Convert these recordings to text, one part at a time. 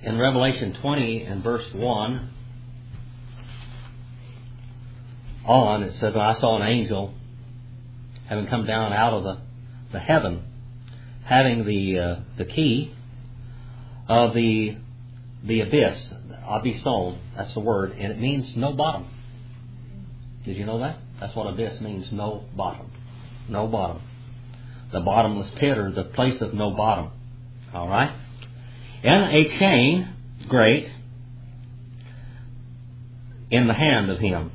in Revelation 20 and verse 1 on, it says, I saw an angel having come down out of the heaven, having the key of the abyss, abysson, that's the word, and it means no bottom. Did you know that? That's what abyss means, no bottom. No bottom. The bottomless pit, or the place of no bottom. All right? And a chain, great, in the hand of him.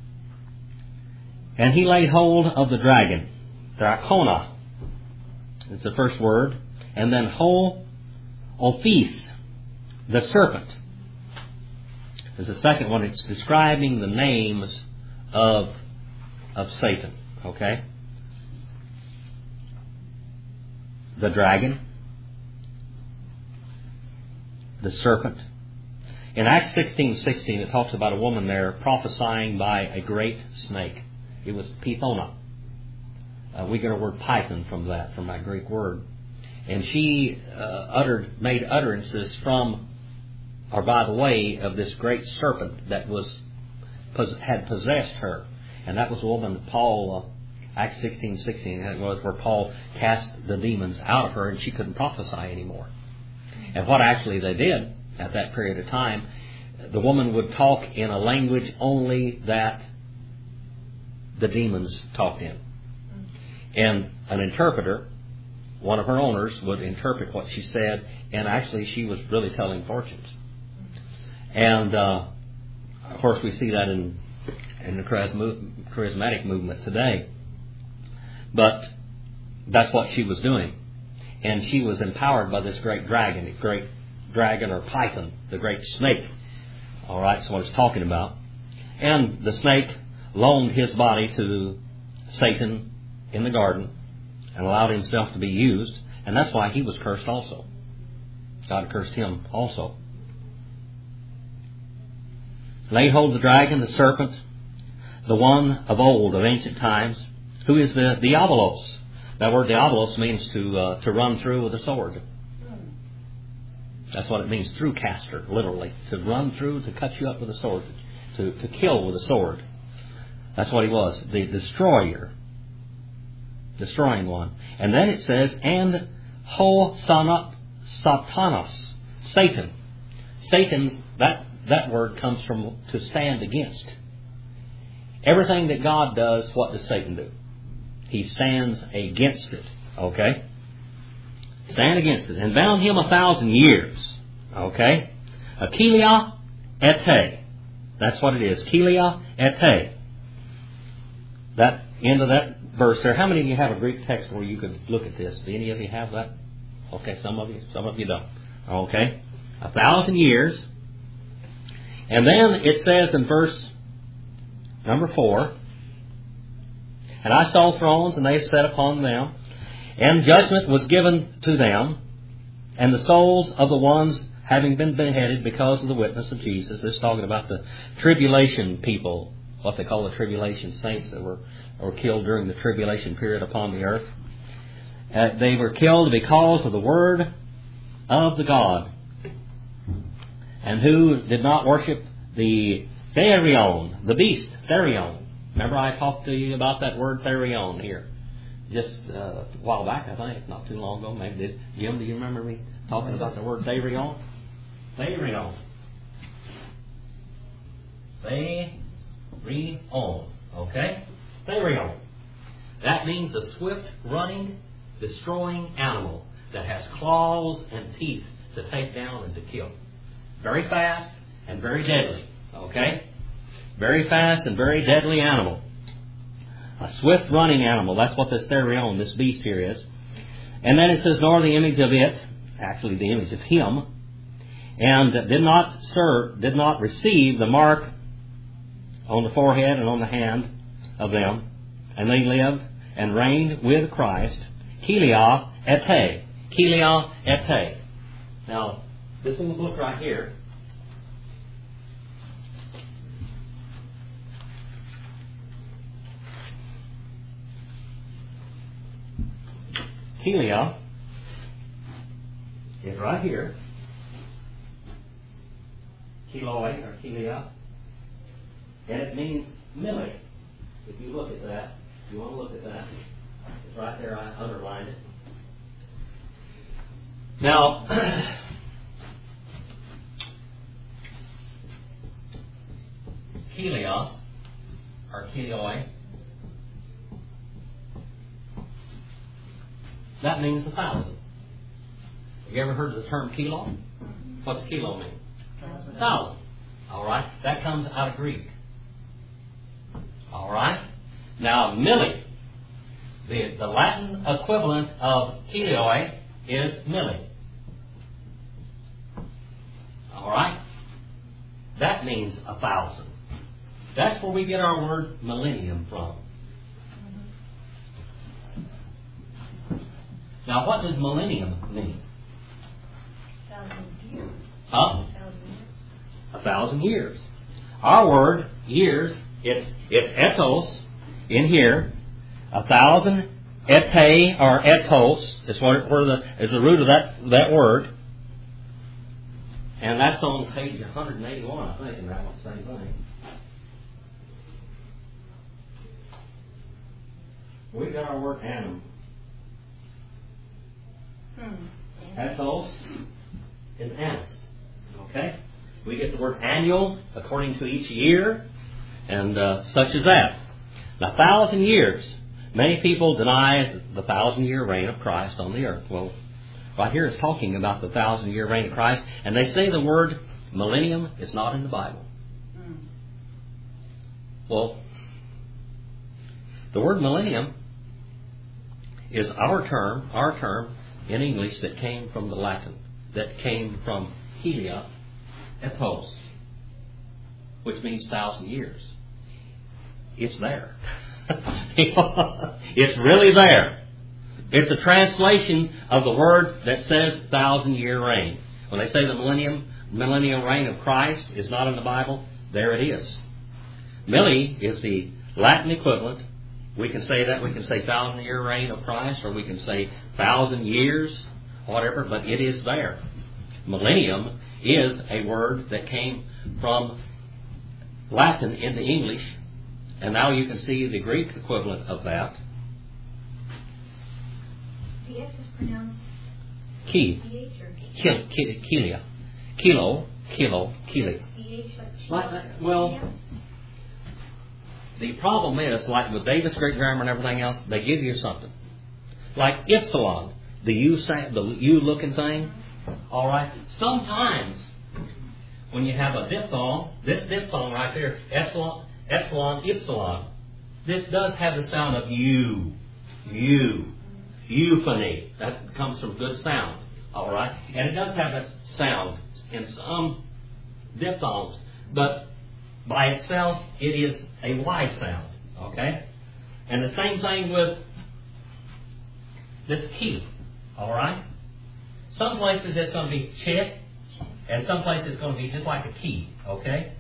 And he laid hold of the dragon, Dracona, it's the first word, and then Ophis, the serpent, is the second one. It's describing the names of Satan. Okay? The dragon, the serpent. In Acts 16:16, it talks about a woman there prophesying by a great snake. It was Pythona. We get our word python from that Greek word. And she made utterances from, or by the way, of this great serpent that had possessed her. And that was the woman Paul, Acts 16:16, it was where Paul cast the demons out of her and she couldn't prophesy anymore. And what actually they did at that period of time, the woman would talk in a language only that the demons talked in. And an interpreter, one of her owners, would interpret what she said, and actually she was really telling fortunes. And of course we see that in the charismatic movement today. But that's what she was doing. And she was empowered by this great dragon or python, the great snake. All right, that's what it's talking about. And the snake loaned his body to Satan in the garden and allowed himself to be used. And that's why he was cursed also. God cursed him also. Laid hold of the dragon, the serpent, the one of old, of ancient times, who is the diabolos. That word diabolos means to run through with a sword. That's what it means, through caster, literally. To run through, to cut you up with a sword, to kill with a sword. That's what he was, the destroyer. Destroying one. And then it says, and Satanas, Satan. Satan's, that word comes from to stand against. Everything that God does, what does Satan do? He stands against it. Okay? Stand against it. And bound him 1,000 years. Okay? Achelia ete. That's what it is. Achelia ete. That end of that verse there. How many of you have a Greek text where you could look at this? Do any of you have that? Okay, some of you don't. Okay? 1,000 years. And then it says in verse number 4, and I saw thrones, and they sat upon them, and judgment was given to them, and the souls of the ones having been beheaded because of the witness of Jesus. This is talking about the tribulation people, what they call the tribulation saints that were killed during the tribulation period upon the earth. They were killed because of the word of the God, and who did not worship the Therion, the beast, Therion. Remember I talked to you about that word Therion here just a while back, I think, not too long ago. Maybe did. Jim, do you remember me talking about the word Therion? Therion. Therion. Okay? Therion. That means a swift running, destroying animal that has claws and teeth to take down and to kill. Very fast and very deadly. Okay? Very fast and very deadly animal. A swift running animal. That's what this Therion, this beast here is. And then it says, nor the image of it, actually the image of him, and did not receive the mark on the forehead and on the hand of them. And they lived and reigned with Christ. Kelia ete. Kelia ete. Now, this little book right here, Kelia is right here. kiloi or kilia, and it means milli. If you look at that, if you want to look at that, it's right there, I underlined it. Now, kilia or kilioi, that means 1,000. Have you ever heard of the term kilo? What's kilo mean? 1,000. All right. That comes out of Greek. All right. Now, milli. The Latin equivalent of kilioi is milli. All right. That means 1,000. That's where we get our word millennium from. Now, what does millennium mean? 1,000 years. Huh? 1,000 years. 1,000 years. Our word, years, it's etos in here. 1,000, ete or etos is the root of that word. And that's on page 181, I think, in that one, same thing. We got our word annum. Ethos is annus. Okay? We get the word annual according to each year, and such as that. Now, 1,000 years. Many people deny the 1,000-year reign of Christ on the earth. Well, right here it's talking about the 1,000-year reign of Christ, and they say the word millennium is not in the Bible. Well, the word millennium is our term in English that came from the Latin, that came from helia, ethos, which means 1,000 years. It's there. It's really there. It's a translation of the word that says 1,000-year reign. When they say the millennial reign of Christ is not in the Bible, there it is. Milli is the Latin equivalent. We can say that. We can say 1,000-year reign of Christ, or we can say 1,000 years, whatever, but it is there. Millennium is a word that came from Latin into English, and now you can see the Greek equivalent of that. The S is pronounced Ki. CH or Kilia. Kilo. Kili. CH Well, the problem is, like with Davis Greek Grammar and everything else, they give you something. Like Ipsilon, the U looking thing. All right. Sometimes when you have a diphthong, this diphthong right there, epsilon, ipsilon, this does have the sound of euphony. That comes from good sound. All right. And it does have a sound in some diphthongs, but by itself, it is a Y sound. Okay? And the same thing with this key. All right? Some places it's going to be chit, and some places it's going to be just like a key. Okay?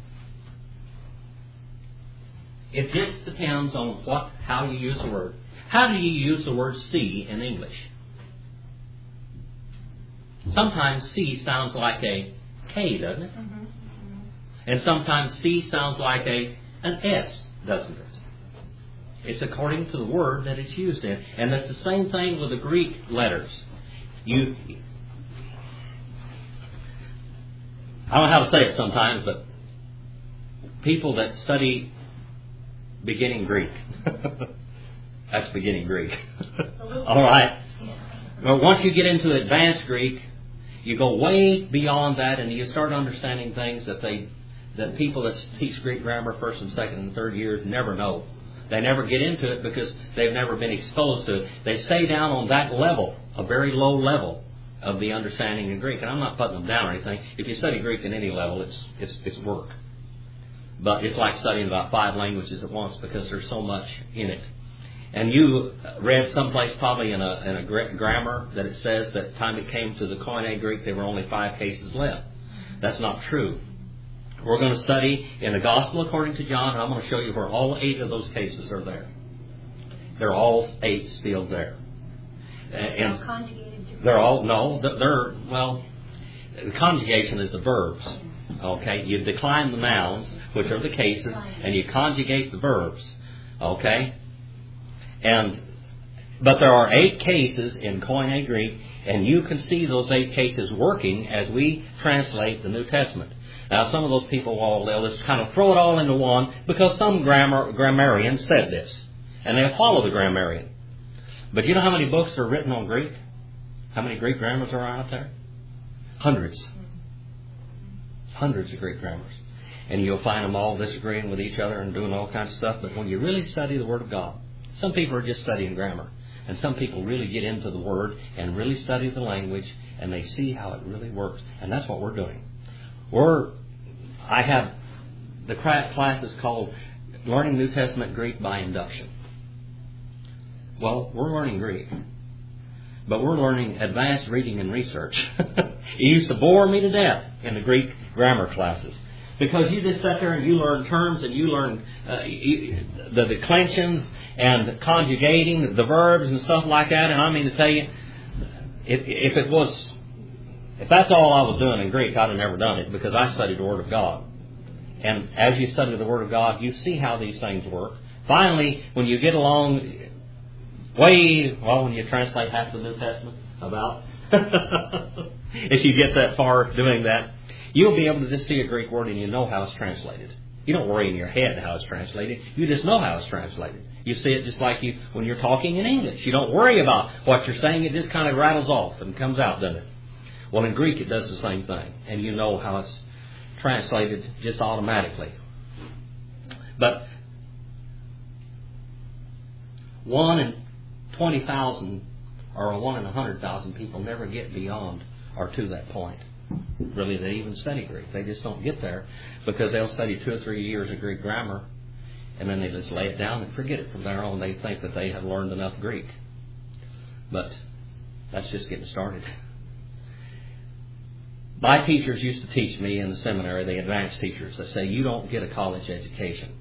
It just depends on how you use the word. How do you use the word see in English? Sometimes C sounds like a K, doesn't it? Mm-hmm. And sometimes C sounds like an S, doesn't it? It's according to the word that it's used in. And that's the same thing with the Greek letters. I don't know how to say it sometimes, but people that study beginning Greek, that's beginning Greek. All right. But once you get into advanced Greek, you go way beyond that, and you start understanding things that people that teach Greek grammar first and second and third years never know. They never get into it because they've never been exposed to it. They stay down on that level, a very low level of the understanding of Greek. And I'm not putting them down or anything. If you study Greek at any level, it's work. But it's like studying about 5 languages at once because there's so much in it. And you read someplace probably in a grammar that it says that time it came to the Koine Greek, there were only 5 cases left. That's not true. We're going to study in the Gospel according to John, and I'm going to show you where all 8 of those cases are there. They're all 8 still there. And conjugated to they're all, no, the conjugation is the verbs. Okay? You decline the nouns, which are the cases, and you conjugate the verbs. Okay? But there are 8 cases in Koine Greek, and you can see those 8 cases working as we translate the New Testament. Now, some of those people, they'll just kind of throw it all into one because some grammarian said this, and they'll follow the grammarian. But you know how many books are written on Greek? How many Greek grammars are out there? Hundreds. Hundreds of Greek grammars. And you'll find them all disagreeing with each other and doing all kinds of stuff. But when you really study the Word of God, some people are just studying grammar. And some people really get into the Word and really study the language, and they see how it really works. And that's what we're doing. I have the class is called Learning New Testament Greek by Induction. Well, we're learning Greek, but we're learning advanced reading and research. It used to bore me to death in the Greek grammar classes because you just sat there and you learn terms and you learn the declensions and conjugating the verbs and stuff like that. And I mean to tell you, if that's all I was doing in Greek, I'd have never done it because I studied the Word of God. And as you study the Word of God, you see how these things work. Finally, when you get along when you translate half the New Testament, about, if you get that far doing that, you'll be able to just see a Greek word and you know how it's translated. You don't worry in your head how it's translated. You just know how it's translated. You see it just like when you're talking in English. You don't worry about what you're saying. It just kind of rattles off and comes out, doesn't it? Well, in Greek it does the same thing. And you know how it's translated just automatically. But 1 in 20,000 or 1 in 100,000 people never get beyond or to that point. Really, they even study Greek. They just don't get there because they'll study 2 or 3 years of Greek grammar and then they just lay it down and forget it from there on. They think that they have learned enough Greek. But that's just getting started. My teachers used to teach me in the seminary, the advanced teachers, they say you don't get a college education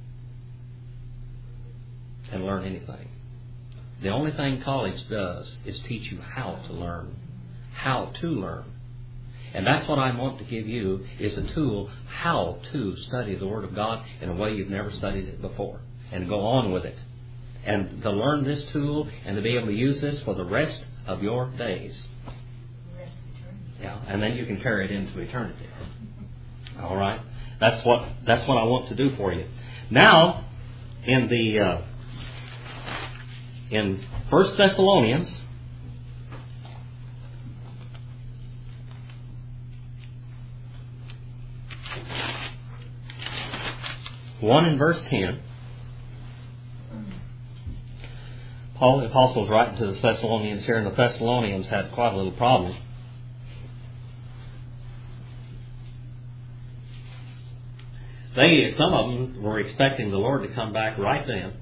and learn anything. The only thing college does is teach you how to learn. How to learn. And that's what I want to give you, is a tool how to study the Word of God in a way you've never studied it before. And go on with it. And to learn this tool and to be able to use this for the rest of your days. Yeah, and then you can carry it into eternity. All right? That's what I want to do for you. Now, in 1 Thessalonians, one in verse 10, Paul the Apostle is writing to the Thessalonians here, and the Thessalonians had quite a little problem. Some of them were expecting the Lord to come back right then.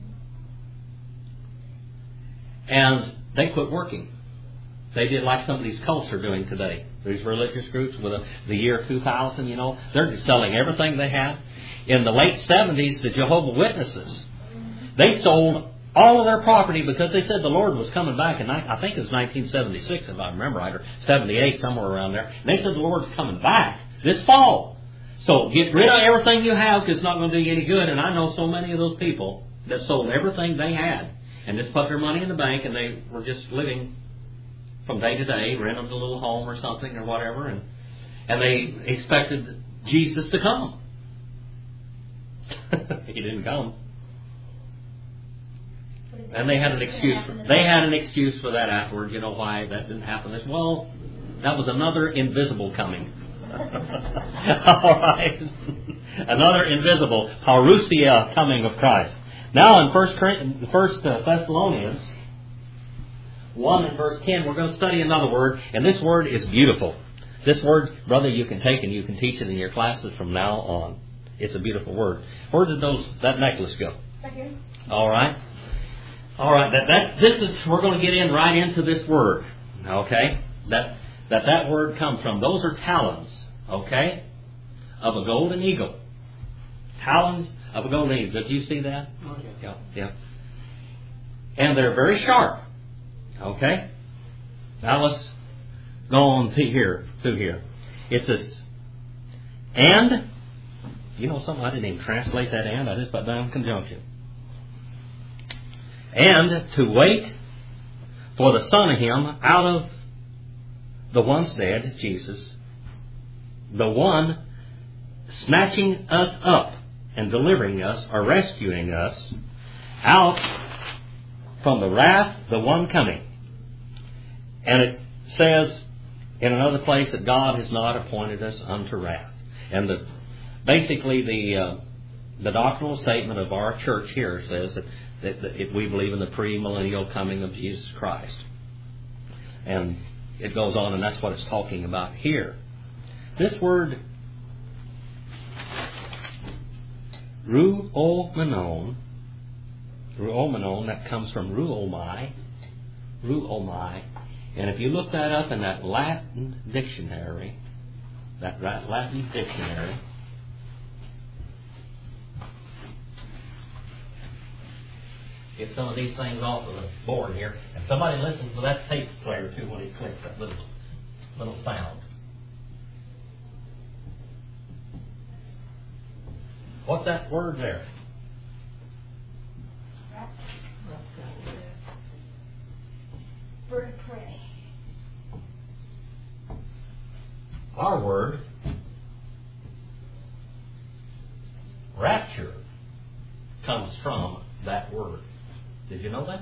And they quit working. They did like some of these cults are doing today. These religious groups with the year 2000, they're just selling everything they have. In the late 70s, the Jehovah's Witnesses, they sold all of their property because they said the Lord was coming back. And I think it was 1976, if I remember right, or 78, somewhere around there. And they said the Lord's coming back this fall. So get rid of everything you have because it's not going to do you any good. And I know so many of those people that sold everything they had and just put their money in the bank and they were just living from day to day, renting a little home or something or whatever. And they expected Jesus to come. He didn't come. And they had an excuse for that afterwards. You know why that didn't happen? They said, well, that was another invisible coming. All right. Another invisible parousia coming of Christ. Now in 1 Thessalonians 1 and verse 10, we're going to study another word, and this word is beautiful. This word, brother, you can take and you can teach it in your classes from now on. It's a beautiful word. Where did that necklace go? Right here. All right. All right. We're going to get right into this word. Okay. That word comes from. Those are talons. Okay. Of a golden eagle. Talons of a golden eagle. Did you see that? Oh, yeah. Yeah. And they're very sharp. Okay. Now let's go on through here. It says, And, you know something, I didn't even translate that and, I just put down conjunction. And to wait for the Son of Him out of the once dead, Jesus, the one snatching us up and delivering us or rescuing us out from the wrath, the one coming. And it says in another place that God has not appointed us unto wrath. And basically the doctrinal statement of our church here says that we believe in the premillennial coming of Jesus Christ. And it goes on, and that's what it's talking about here. This word ruomenon, that comes from ruomai, and if you look that up in that Latin dictionary, get some of these things off of the board here, and somebody listens to that tape player too when he clicks that little sound. What's that word there? Bird of prey. Our word, rapture, comes from that word. Did you know that?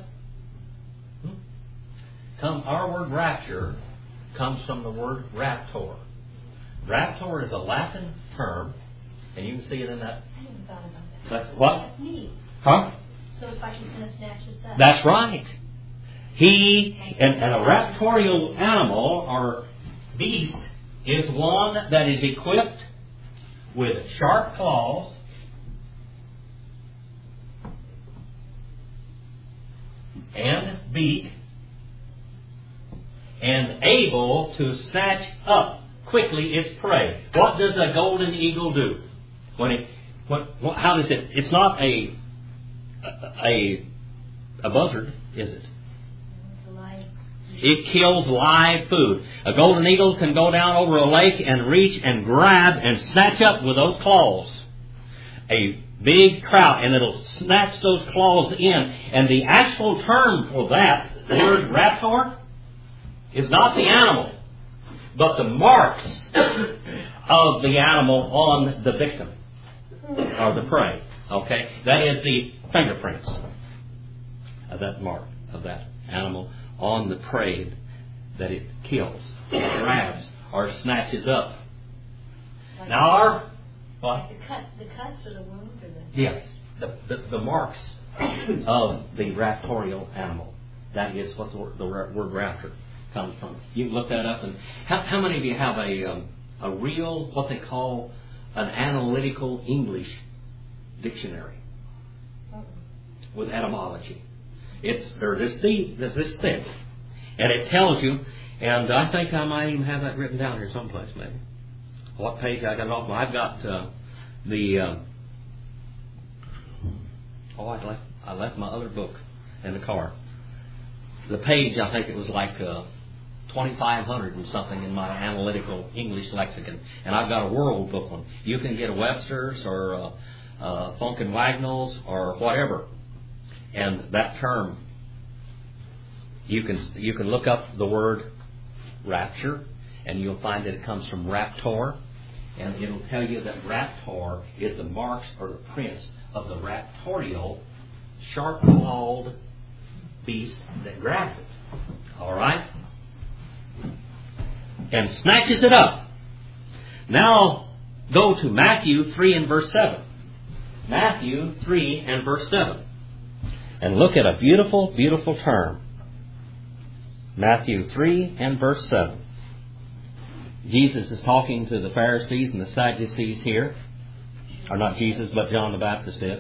Our word rapture comes from the word raptor. Raptor is a Latin term, and you can see it in that. I hadn't thought about that. That's what? That's neat. Huh? So it's like he's going to snatch us up. That's right. And a raptorial animal or beast is one that is equipped with sharp claws, and beak, and able to snatch up quickly its prey. What does a golden eagle do? How does it? It's not a buzzard, is it? It kills live food. A golden eagle can go down over a lake and reach and grab and snatch up with those claws a big trout, and it'll snatch those claws in. And the actual term for that, the word raptor, is not the animal, but the marks of the animal on the victim or the prey. Okay, that is the fingerprints of that mark of that animal on the prey that it kills, grabs, or snatches up. Like now what? The cuts or the wounds or the... Yes, the marks of the raptorial animal. That is what the word raptor comes from. You can look that up. And how many of you have a real, what they call an analytical English dictionary with etymology? They're this deep, they're this thick, and it tells you. And I think I might even have that written down here someplace, maybe. What page I got it off? I've got I left my other book in the car. The page, I think it was like 2,500 and something in my analytical English lexicon, and I've got a World Book one. You can get a Webster's or Funk and Wagnalls or whatever, and that term you can look up the word rapture, and you'll find that it comes from raptor. And it'll tell you that raptor is the marks or the prints of the raptorial, sharp-clawed beast that grabs it. All right? And snatches it up. Now, go to Matthew 3 and verse 7. Matthew 3 and verse 7. And look at a beautiful, beautiful term. Matthew 3 and verse 7. Jesus is talking to the Pharisees and the Sadducees here. Or not Jesus, but John the Baptist is.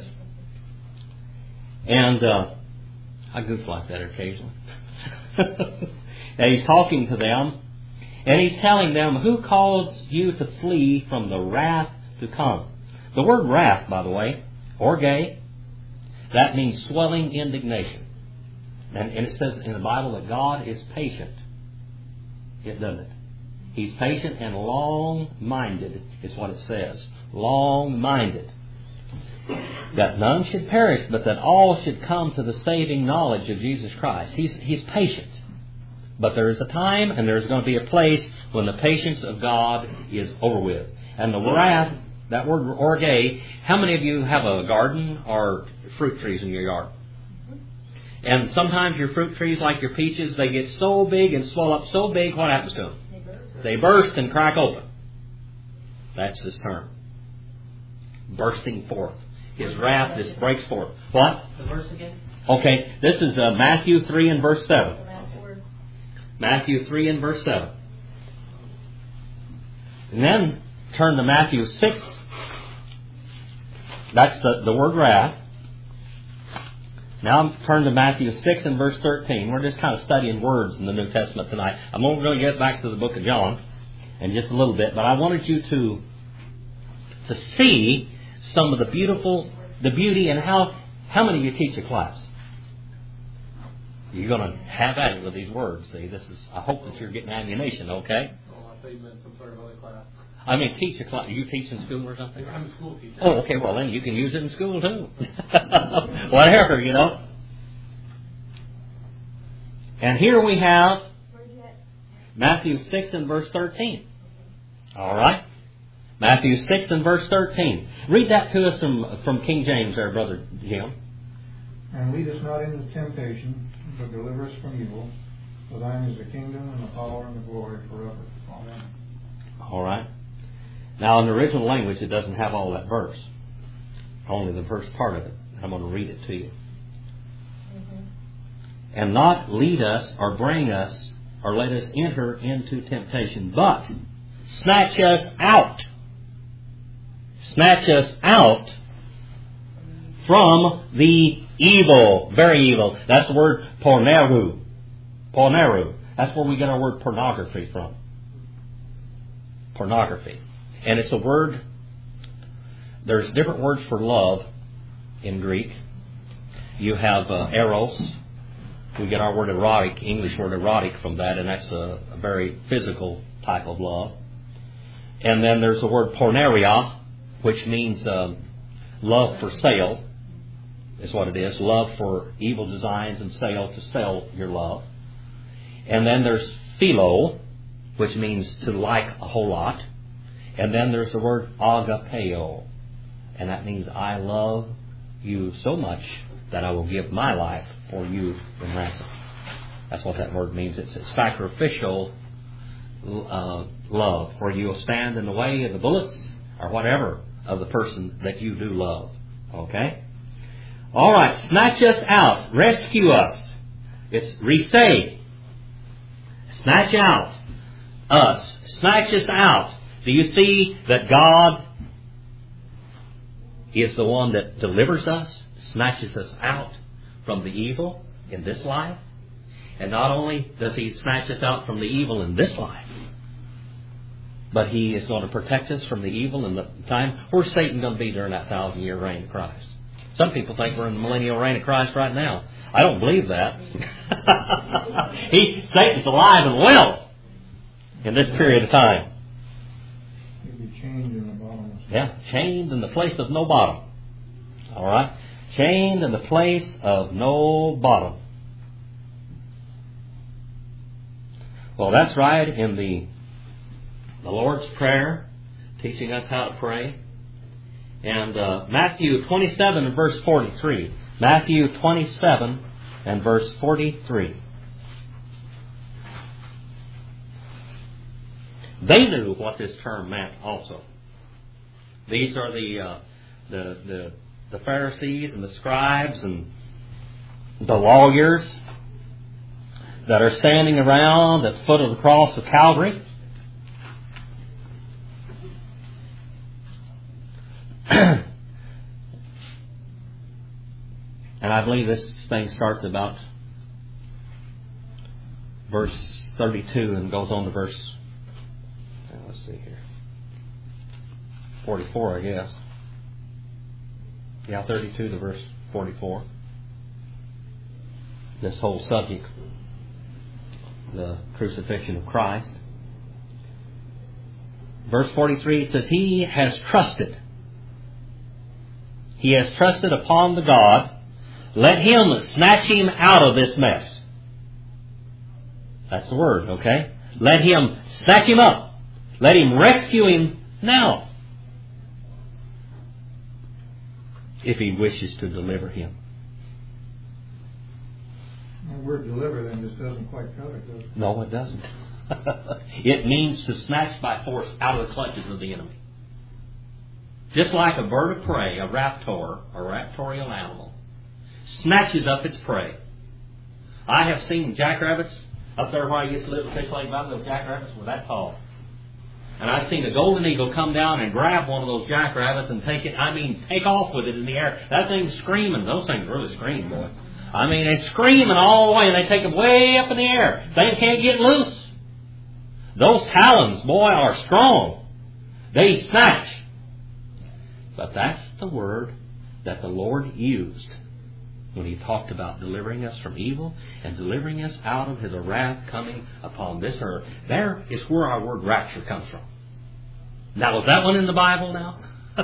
And I goof like that occasionally. And he's talking to them. And he's telling them, who caused you to flee from the wrath to come? The word wrath, by the way, orge, that means swelling indignation. And it says in the Bible that God is patient. It doesn't it? He's patient and long-minded is what it says. Long-minded. That none should perish, but that all should come to the saving knowledge of Jesus Christ. He's patient. But there is a time and there's going to be a place when the patience of God is over with. And the wrath, that word orge, how many of you have a garden or fruit trees in your yard? And sometimes your fruit trees, like your peaches, they get so big and swell up so big, what happens to them? They burst and crack open. That's this term. Bursting forth. His wrath just breaks forth. What? The verse again? Okay, this is Matthew 3 and verse 7. Matthew 3 and verse 7. And then turn to Matthew 6. That's the word wrath. Now turn to Matthew 6 and verse 13. We're just kind of studying words in the New Testament tonight. I'm only going to get back to the book of John in just a little bit, but I wanted you to see some of the beauty, and how many of you teach a class? You're going to have at it with these words. See, I hope that you're getting ammunition, okay? Oh, I thought you meant some sort of other class. I mean, teach a class. You teach in school or something? I'm a school teacher. Oh, okay. Well, then you can use it in school too. Whatever, you know. And here we have Matthew 6 and verse 13. All right. Matthew 6 and verse 13. Read that to us from King James there, Brother Jim. And lead us not into temptation, but deliver us from evil. For thine is the kingdom and the power and the glory forever. Amen. All right. Now, in the original language, it doesn't have all that verse. Only the first part of it. I'm going to read it to you. And not lead us or bring us or let us enter into temptation, but snatch us out. Snatch us out from the evil. Very evil. That's the word porneru. Porneru. That's where we get our word pornography from. Pornography. And it's a word, there's different words for love in Greek. You have eros. We get our word erotic, English word erotic from that, and that's a very physical type of love. And then there's the word porneia, which means love for sale, is what it is. Love for evil designs and sale, to sell your love. And then there's philo, which means to like a whole lot. And then there's the word agapeo, and that means I love you so much that I will give my life for you in ransom. That's what that word means. It's a sacrificial love, where you will stand in the way of the bullets or whatever of the person that you do love. Okay? All right. Snatch us out. Rescue us. It's resay. Snatch out us. Snatch us out. Do you see that God is the one that delivers us, snatches us out from the evil in this life? And not only does He snatch us out from the evil in this life, but He is going to protect us from the evil in the time. Where's Satan going to be during that 1,000-year reign of Christ? Some people think we're in the millennial reign of Christ right now. I don't believe that. Satan's alive and well in this period of time. Chained in the bottom. Yeah, chained in the place of no bottom. All right? Chained in the place of no bottom. Well, that's right, in the Lord's Prayer, teaching us how to pray. And Matthew 27 and verse 43. Matthew 27 and verse 43. They knew what this term meant also. These are the Pharisees and the scribes and the lawyers that are standing around at the foot of the cross of Calvary. And I believe this thing starts about verse 32 and goes on to verse, let's see here, 44, I guess. Yeah, 32 to verse 44. This whole subject, the crucifixion of Christ. verse 43, it says, He has trusted. He has trusted upon the God. Let Him snatch him out of this mess. That's the word, okay? Let Him snatch him up. Let Him rescue him now, if He wishes to deliver him. The word deliver then just doesn't quite cover it, does it? No, it doesn't. It means to snatch by force out of the clutches of the enemy. Just like a bird of prey, a raptor, a raptorial animal, snatches up its prey. I have seen jackrabbits up there where I used to live in Fish Lake Valley. Those jackrabbits were that tall. And I've seen a golden eagle come down and grab one of those jackrabbits and take off with it in the air. That thing's screaming. Those things really scream, boy. I mean, they're screaming all the way, and they take them way up in the air. They can't get loose. Those talons, boy, are strong. They snatch. But that's the word that the Lord used when He talked about delivering us from evil and delivering us out of His wrath coming upon this earth. There is where our word rapture comes from. Now, is that one in the Bible now?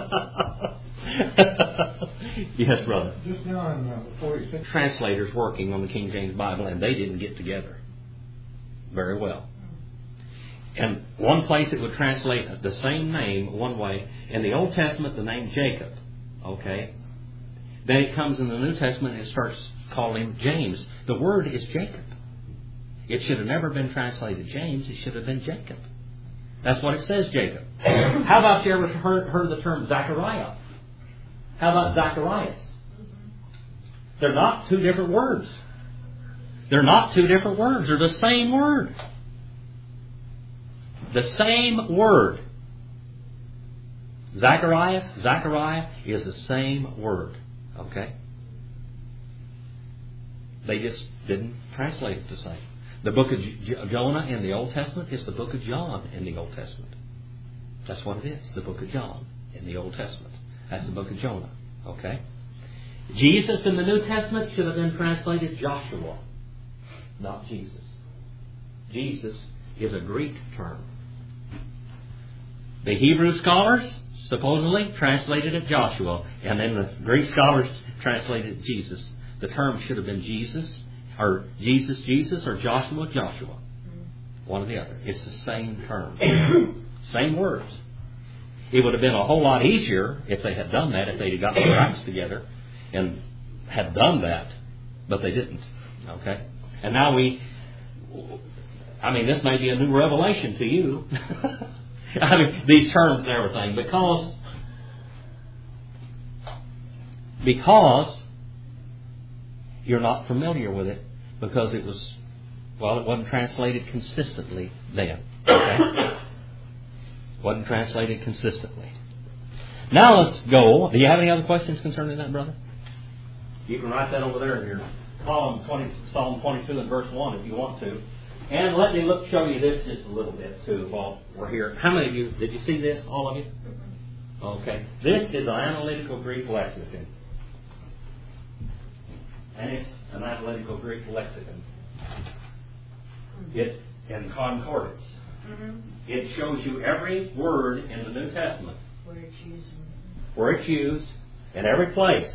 Yes, brother. Just now in 46. Translators working on the King James Bible, and they didn't get together very well. And one place it would translate the same name one way. In the Old Testament, the name Jacob. Okay? Then it comes in the New Testament and it starts calling him James. The word is Jacob. It should have never been translated James. It should have been Jacob. That's what it says, Jacob. How about you ever heard the term Zachariah? How about Zacharias? They're not two different words. They're not two different words. They're the same word. The same word. Zachariah is the same word. Okay? They just didn't translate it the same. The book of Jonah in the Old Testament is the book of John in the Old Testament. That's what it is. The book of John in the Old Testament. That's the book of Jonah. Okay? Jesus in the New Testament should have been translated Joshua, not Jesus. Jesus is a Greek term. The Hebrew scholars supposedly translated it Joshua, and then the Greek scholars translated it Jesus. The term should have been Jesus, or Jesus, or Joshua. One or the other. It's the same term. Same words. It would have been a whole lot easier if they had done that, if they'd got their acts together and had done that, but they didn't. Okay? And now this may be a new revelation to you. These terms and everything, because you're not familiar with it, because it wasn't translated consistently then. Okay? Wasn't translated consistently. Now let's go. Do you have any other questions concerning that, brother? You can write that over there in your column, Psalm 22 and verse 1 if you want to. And let me show you this just a little bit too while we're here. How many of you, did you see this, all of you? Okay. This is an analytical Greek lexicon. And it's an analytical Greek lexicon. It's in concordance. It shows you every word in the New Testament. Where it's used in every place.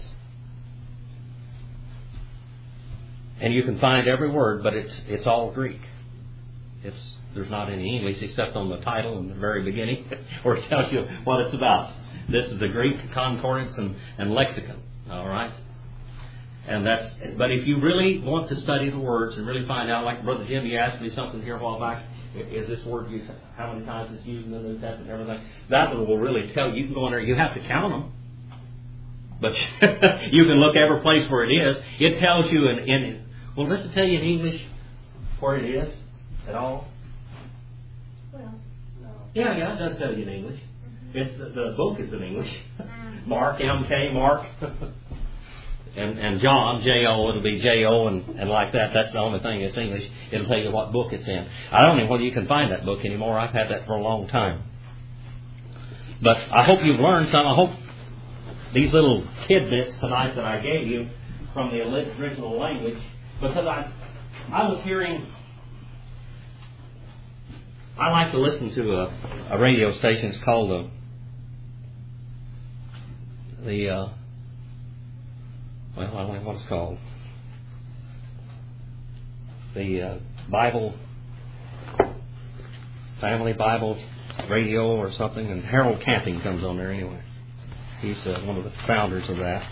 And you can find every word, but it's all Greek. There's not any English except on the title in the very beginning where it tells you what it's about. This is the Greek concordance and lexicon. All right? But if you really want to study the words and really find out, like Brother Jim, you asked me something here a while back, is this word used, how many times it's used in the New Testament and everything, that one will really tell you. You can go in there, you have to count them. But you can look every place where it is. It tells you well, does it tell you in English where it is at all? Well, no. Yeah, it does tell you in English. It's the book is in English. Mark, M.K., Mark. And John, J.O., it'll be J.O. and like that. That's the only thing that's English. It'll tell you what book it's in. I don't know whether you can find that book anymore. I've had that for a long time. But I hope you've learned some. I hope these little tidbits tonight that I gave you from the original language, because I was hearing I like to listen to a radio station. It's called I don't know what it's called. The Family Bible Radio or something, and Harold Camping comes on there anyway. He's one of the founders of that.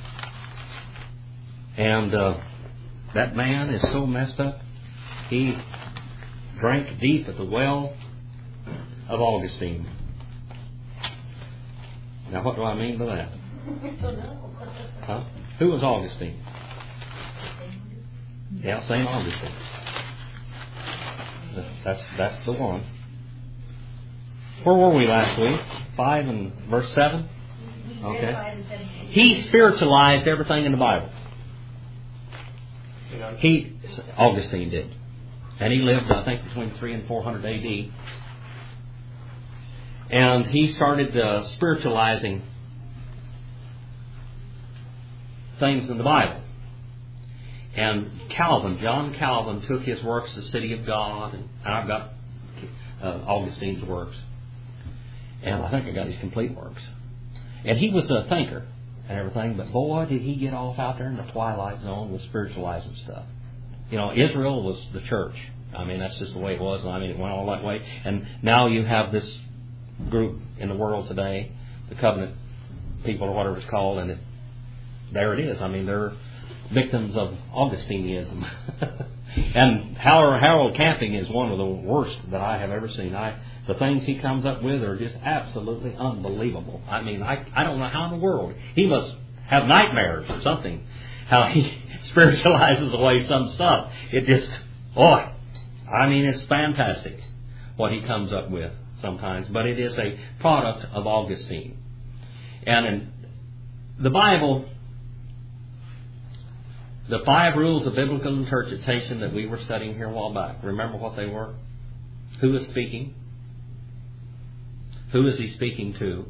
And that man is so messed up. He drank deep at the well of Augustine. Now, what do I mean by that? Huh? Who was Augustine? Yeah, St. Augustine. That's the one. Where were we last week? 5 and verse 7? Okay. He spiritualized everything in the Bible. Augustine did. And he lived, I think, between 300 and 400 AD. And he started spiritualizing things in the Bible. And John Calvin took his works, The City of God, and I've got Augustine's works. And I think I got his complete works. And he was a thinker and everything, but boy, did he get off out there in the twilight zone with spiritualizing stuff. You know, Israel was the church. I mean, that's just the way it was. I mean, it went all that way. And now you have this group in the world today, the covenant people or whatever it's called, and there it is. I mean, they're victims of Augustinism. And Harold Camping is one of the worst that I have ever seen. The things he comes up with are just absolutely unbelievable. I mean, I don't know how in the world. He must have nightmares or something. How he spiritualizes away some stuff. It just, I mean, it's fantastic what he comes up with sometimes. But it is a product of Augustine. And in the Bible, the 5 rules of biblical interpretation that we were studying here a while back, remember what they were? Who is speaking? Who is he speaking to?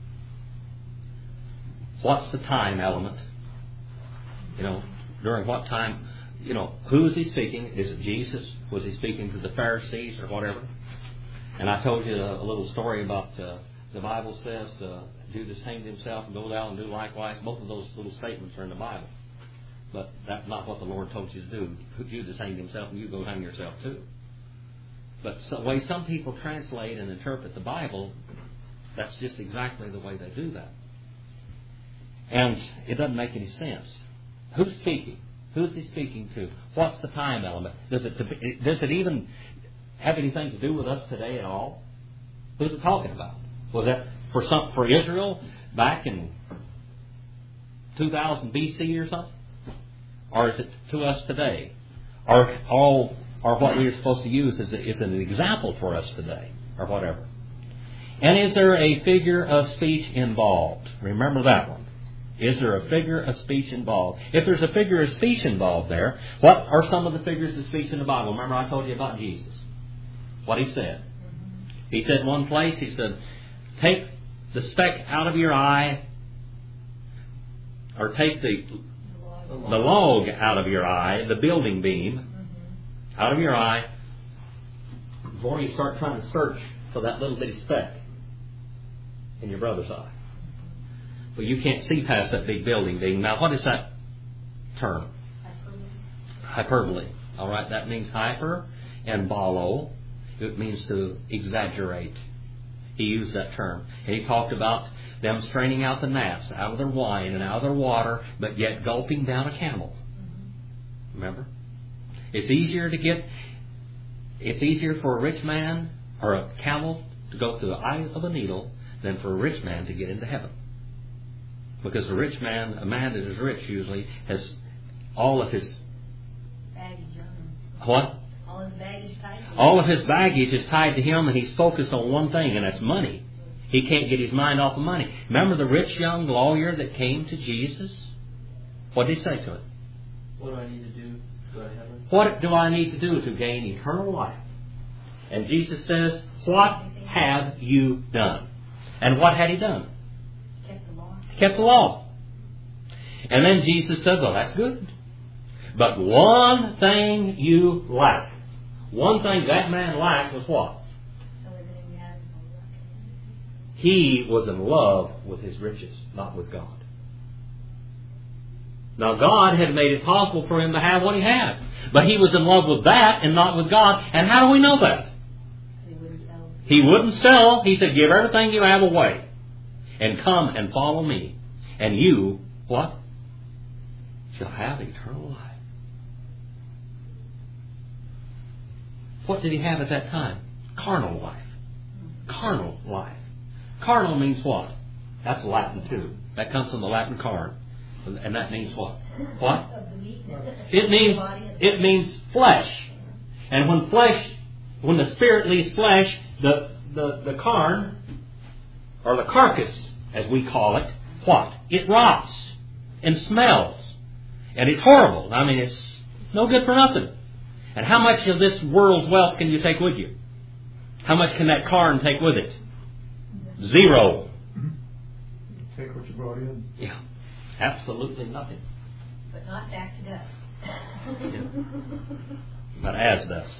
What's the time element? You know, during what time? You know, who is he speaking? Is it Jesus? Was he speaking to the Pharisees or whatever? And I told you a little story about the Bible says Judas hanged himself and go down and do likewise. Both of those little statements are in the Bible. But that's not what the Lord told you to do. Judas hanged himself and you go hang yourself too. But the way some people translate and interpret the Bible, that's just exactly the way they do that. And it doesn't make any sense. Who's speaking? Who's he speaking to? What's the time element? Does it even have anything to do with us today at all? Who's it talking about? Was that for Israel back in 2000 BC or something? Or is it to us today? Or what we are supposed to use is an example for us today, or whatever. And is there a figure of speech involved? Remember that one. Is there a figure of speech involved? If there's a figure of speech involved there, what are some of the figures of speech in the Bible? Remember I told you about Jesus. What he said. He said one place, he said, take the speck out of your eye, or take the log out of your eye, the building beam out of your eye, before you start trying to search for that little bitty speck in your brother's eye. Well, you can't see past that big building beam. Now, what is that term? Hyperbole. All right, that means hyper and balo. It means to exaggerate. He used that term. And he talked about them straining out the gnats out of their wine and out of their water, but yet gulping down a camel. Remember? It's easier for a rich man or a camel to go through the eye of a needle than for a rich man to get into heaven. Because a rich man, a man that is rich usually, has all of his baggage on him. What? All his baggage tied to him. All of his baggage is tied to him, and he's focused on one thing, and that's money. He can't get his mind off of money. Remember the rich young lawyer that came to Jesus? What did he say to him? What do I need to do to go to heaven? What do I need to do to gain eternal life? And Jesus says, what have you done? And what had he done? Kept the law. Kept the law. And then Jesus says, oh, that's good. But one thing you lack. One thing that man lacked was what? He was in love with his riches, not with God. Now God had made it possible for him to have what he had. But he was in love with that and not with God. And how do we know that? He wouldn't sell. He wouldn't sell. He said, give everything you have away and come and follow me. And you, what? Shall have eternal life. What did he have at that time? Carnal life. Carnal life. Carnal means what? That's Latin too. That comes from the Latin carn. And that means what? What? Of the meat. It means flesh. And when the spirit leaves flesh, the carn, or the carcass, as we call it, what? It rots and smells. And it's horrible. I mean, it's no good for nothing. And how much of this world's wealth can you take with you? How much can that carn take with it? Zero. Take what you brought in. Yeah. Absolutely nothing. But not back to dust. Yeah. But as dust.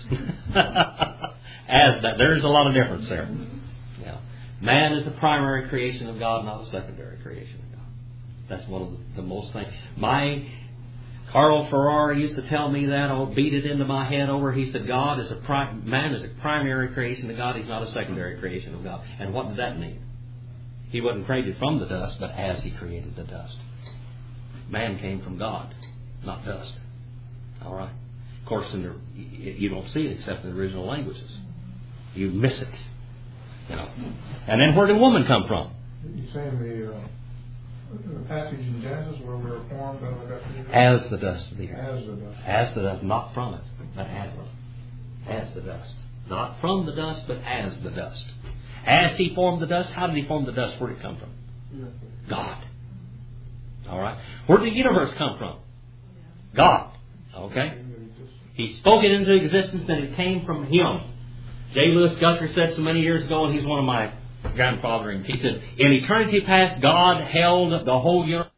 As dust. There's a lot of difference there. Yeah. Man is the primary creation of God, not a secondary creation of God. That's one of the most things. Carlo Ferrari used to tell me that. I'll beat it into my head over. He said, man is a primary creation of God. He's not a secondary creation of God. And what did that mean? He wasn't created from the dust, but as he created the dust. Man came from God, not dust. All right. Of course, you don't see it except in the original languages. You miss it. You know. And then where did woman come from? You're saying the passage in Genesis where we were formed out of the dust of the earth? As the dust of the earth. As the dust. As the dust, not from it, but as it. As the dust. Not from the dust, but as the dust. As he formed the dust, how did he form the dust? Where did it come from? God. All right. Where did the universe come from? God. Okay. He spoke it into existence and it came from Him. J. Lewis Gusser said so many years ago, and he's one of my grandfathering. He said, in eternity past, God held the whole universe.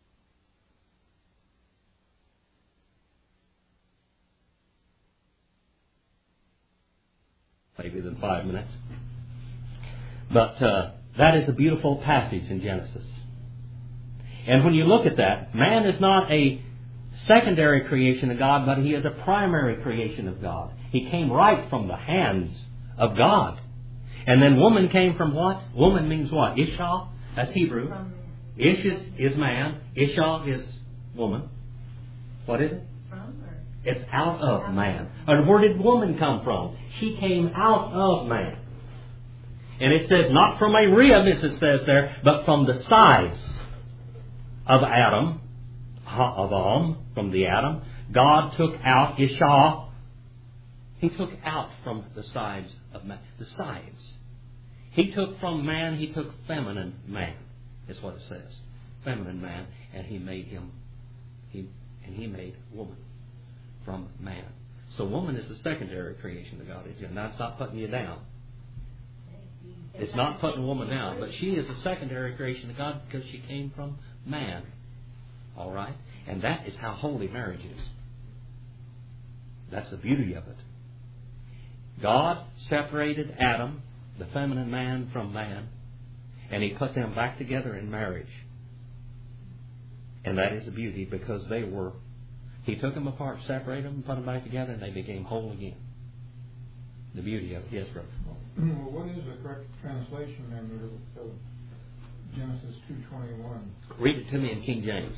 Maybe than 5 minutes. But that is a beautiful passage in Genesis. And when you look at that, man is not a secondary creation of God, but he is a primary creation of God. He came right from the hands of God. And then woman came from what? Woman means what? Isha, that's Hebrew. Ish is man. Isha is woman. What is it? It's out of man. And where did woman come from? She came out of man. And it says not from a rib, as it says there, but from the sides of Adam, from the Adam. God took out Isha. He took out from the sides of man. The sides. He took from man, he took feminine man, is what it says. Feminine man, and he made him, he made woman from man. So woman is the secondary creation of God. Now it's not putting you down. It's not putting woman down, but she is a secondary creation of God because she came from man. All right? And that is how holy marriage is. That's the beauty of it. God separated Adam, the feminine man, from man, and He put them back together in marriage. And that is the beauty because He took them apart, separated them, put them back together, and they became whole again. The beauty of it. Yes, brother. Well, what is the correct translation then of Genesis 2:21? Read it to me in King James.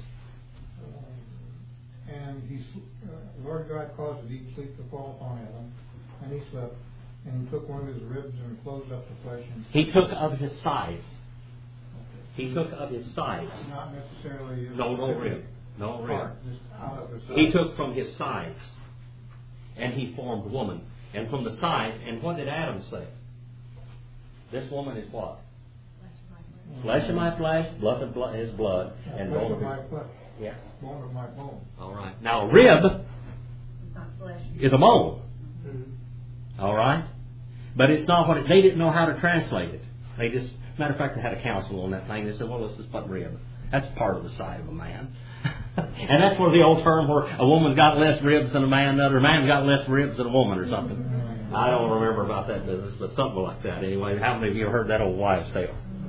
And Lord God caused a deep sleep to fall upon Adam, and he slept, and he took one of his ribs and closed up the flesh. He took of his sides. He took of his sides. Not necessarily. No rib. No rib. Just out of the sides. He took from his sides, and he formed woman. And from the sides, and what did Adam say? This woman is what? Flesh of my flesh, blood of his blood, and bone of my his flesh. Yeah. Bone of my bone. All right. Now, a rib is a bone. Mm-hmm. All right? But it's not what they didn't know how to translate it. They just, matter of fact, they had a council on that thing. They said, well, let's just put rib. That's part of the side of a man. And that's where the old term where a woman's got less ribs than a man, another man's got less ribs than a woman or something. I don't remember about that business, but something like that. Anyway, how many of you have heard that old wives' tale?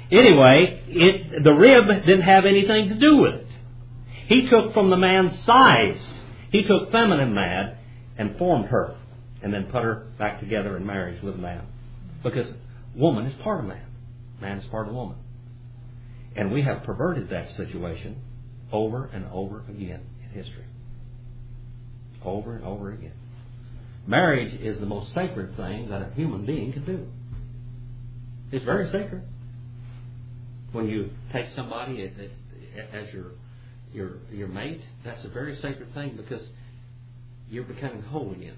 Anyway, the rib didn't have anything to do with it. He took from the man's size. He took feminine man and formed her, and then put her back together in marriage with man. Because woman is part of man. Man is part of woman. And we have perverted that situation over and over again in history. Over and over again. Marriage is the most sacred thing that a human being can do. It's very sacred. When you take somebody as your mate, that's a very sacred thing because you're becoming whole again.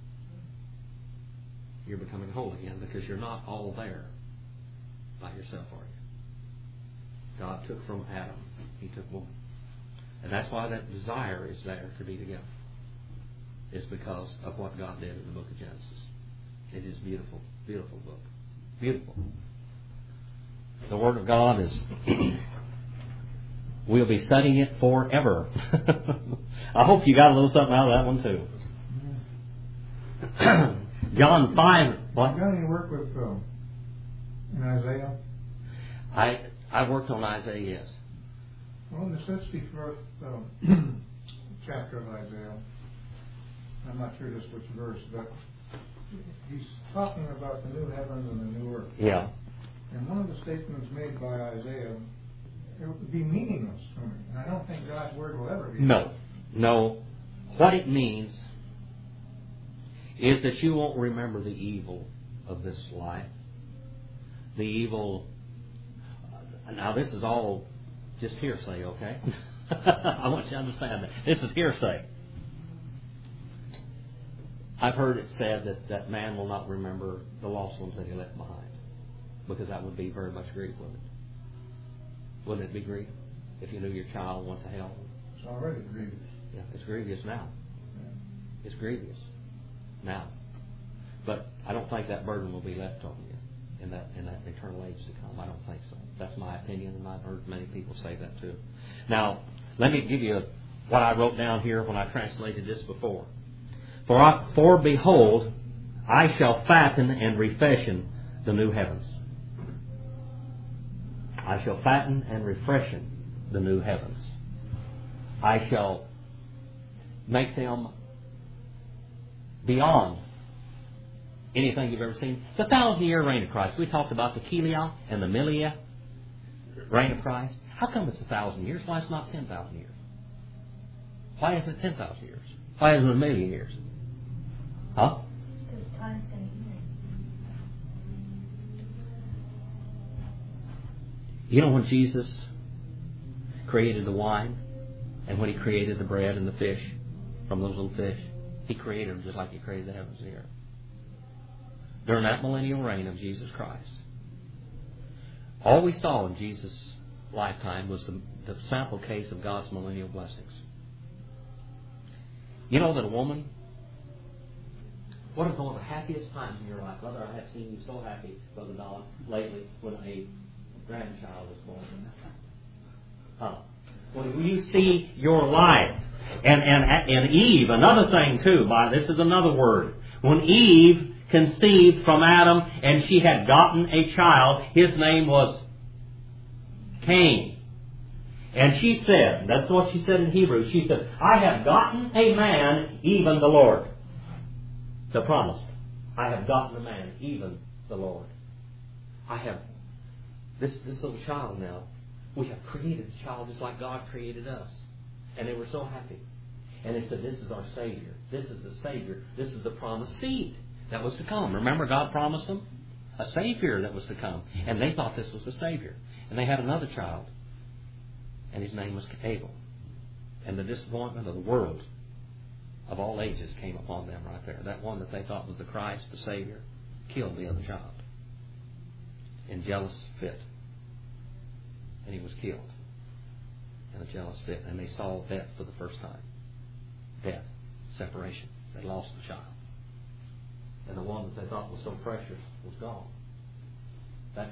You're becoming whole again because you're not all there by yourself, are you? God took from Adam. He took woman. And that's why that desire is there to be together. It's because of what God did in the book of Genesis. It is a beautiful, beautiful book. Beautiful. The Word of God is... we'll be studying it forever. I hope you got a little something out of that one too. John 5. What? You got any work with in Isaiah? I worked on Isaiah, yes. Well, in the 61st chapter of Isaiah, I'm not sure just which verse, but he's talking about the new heavens and the new earth. Yeah. And one of the statements made by Isaiah, it would be meaningless to me. And I don't think God's word will ever be. No. What it means is that you won't remember the evil of this life. The evil... Now, this is all just hearsay, okay? I want you to understand that. This is hearsay. I've heard it said that man will not remember the lost ones that he left behind. Because that would be very much grief, wouldn't it? Wouldn't it be grief if you knew your child went to hell? It's already grievous. Yeah, it's grievous now. Yeah. It's grievous now. But I don't think that burden will be left on you in that eternal age to come. I don't think so. That's my opinion, and I've heard many people say that too. Now, let me give you what I wrote down here when I translated this before. For behold, I shall fatten and refreshen the new heavens. I shall fatten and refreshen the new heavens. I shall make them beyond anything you've ever seen. The 1,000-year reign of Christ. We talked about the Kelia and the Milia reign of Christ. How come it's 1,000 years? Why it's not 10,000 years? Why isn't it 10,000 years? Why isn't it 1,000,000 years? Huh? Because time's going to end. You know when Jesus created the wine and when He created the bread and the fish from those little fish, He created them just like He created the heavens and the earth. During that millennial reign of Jesus Christ, all we saw in Jesus' lifetime was the sample case of God's millennial blessings. You know that a woman... What is one of the happiest times in your life? Brother, I have seen you so happy, Brother Don, lately when a grandchild was born. When you see your life, and Eve, another thing too, this is another word. When Eve conceived from Adam and she had gotten a child, his name was Cain. And she said, that's what she said in Hebrew, she said, I have gotten a man, even the Lord. The promise. I have gotten a man, even the Lord. I have this little child now. We have created the child just like God created us. And they were so happy. And they said, this is our Savior. This is the Savior. This is the promised seed that was to come. Remember, God promised them a Savior that was to come. And they thought this was the Savior. And they had another child. And his name was Abel. And the disappointment of the world of all ages came upon them right there. That one that they thought was the Christ, the Savior, killed the other child in jealous fit. And he was killed in a jealous fit. And they saw death for the first time. Death. Separation. They lost the child. And the one that they thought was so precious was gone. That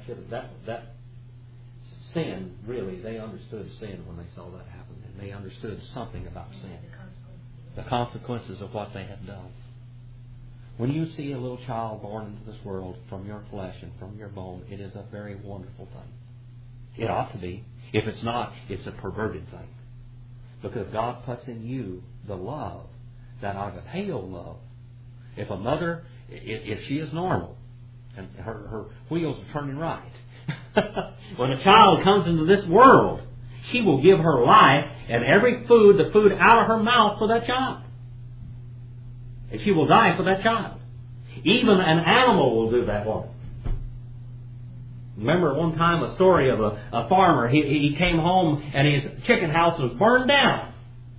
sin, really, they understood sin when they saw that happen. And they understood something about sin. The consequences of what they had done. When you see a little child born into this world from your flesh and from your bone, it is a very wonderful thing. It ought to be. If it's not, it's a perverted thing. Because God puts in you the love, that agapeo love. If a mother, if she is normal, and her wheels are turning right, when a child comes into this world, she will give her life and every food, the food out of her mouth for that child. And she will die for that child. Even an animal will do that one. Remember one time a story of a farmer. He came home and his chicken house was burned down.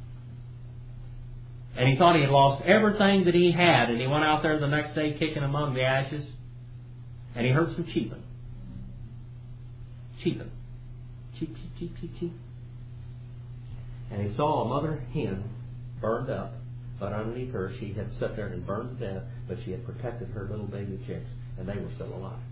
And he thought he had lost everything that he had. And he went out there the next day kicking among the ashes. And he heard some cheeping. Cheeping. Cheep, cheep, cheep, cheep, cheep. And he saw a mother hen burned up. But underneath her, she had sat there and burned to death. But she had protected her little baby chicks. And they were still alive.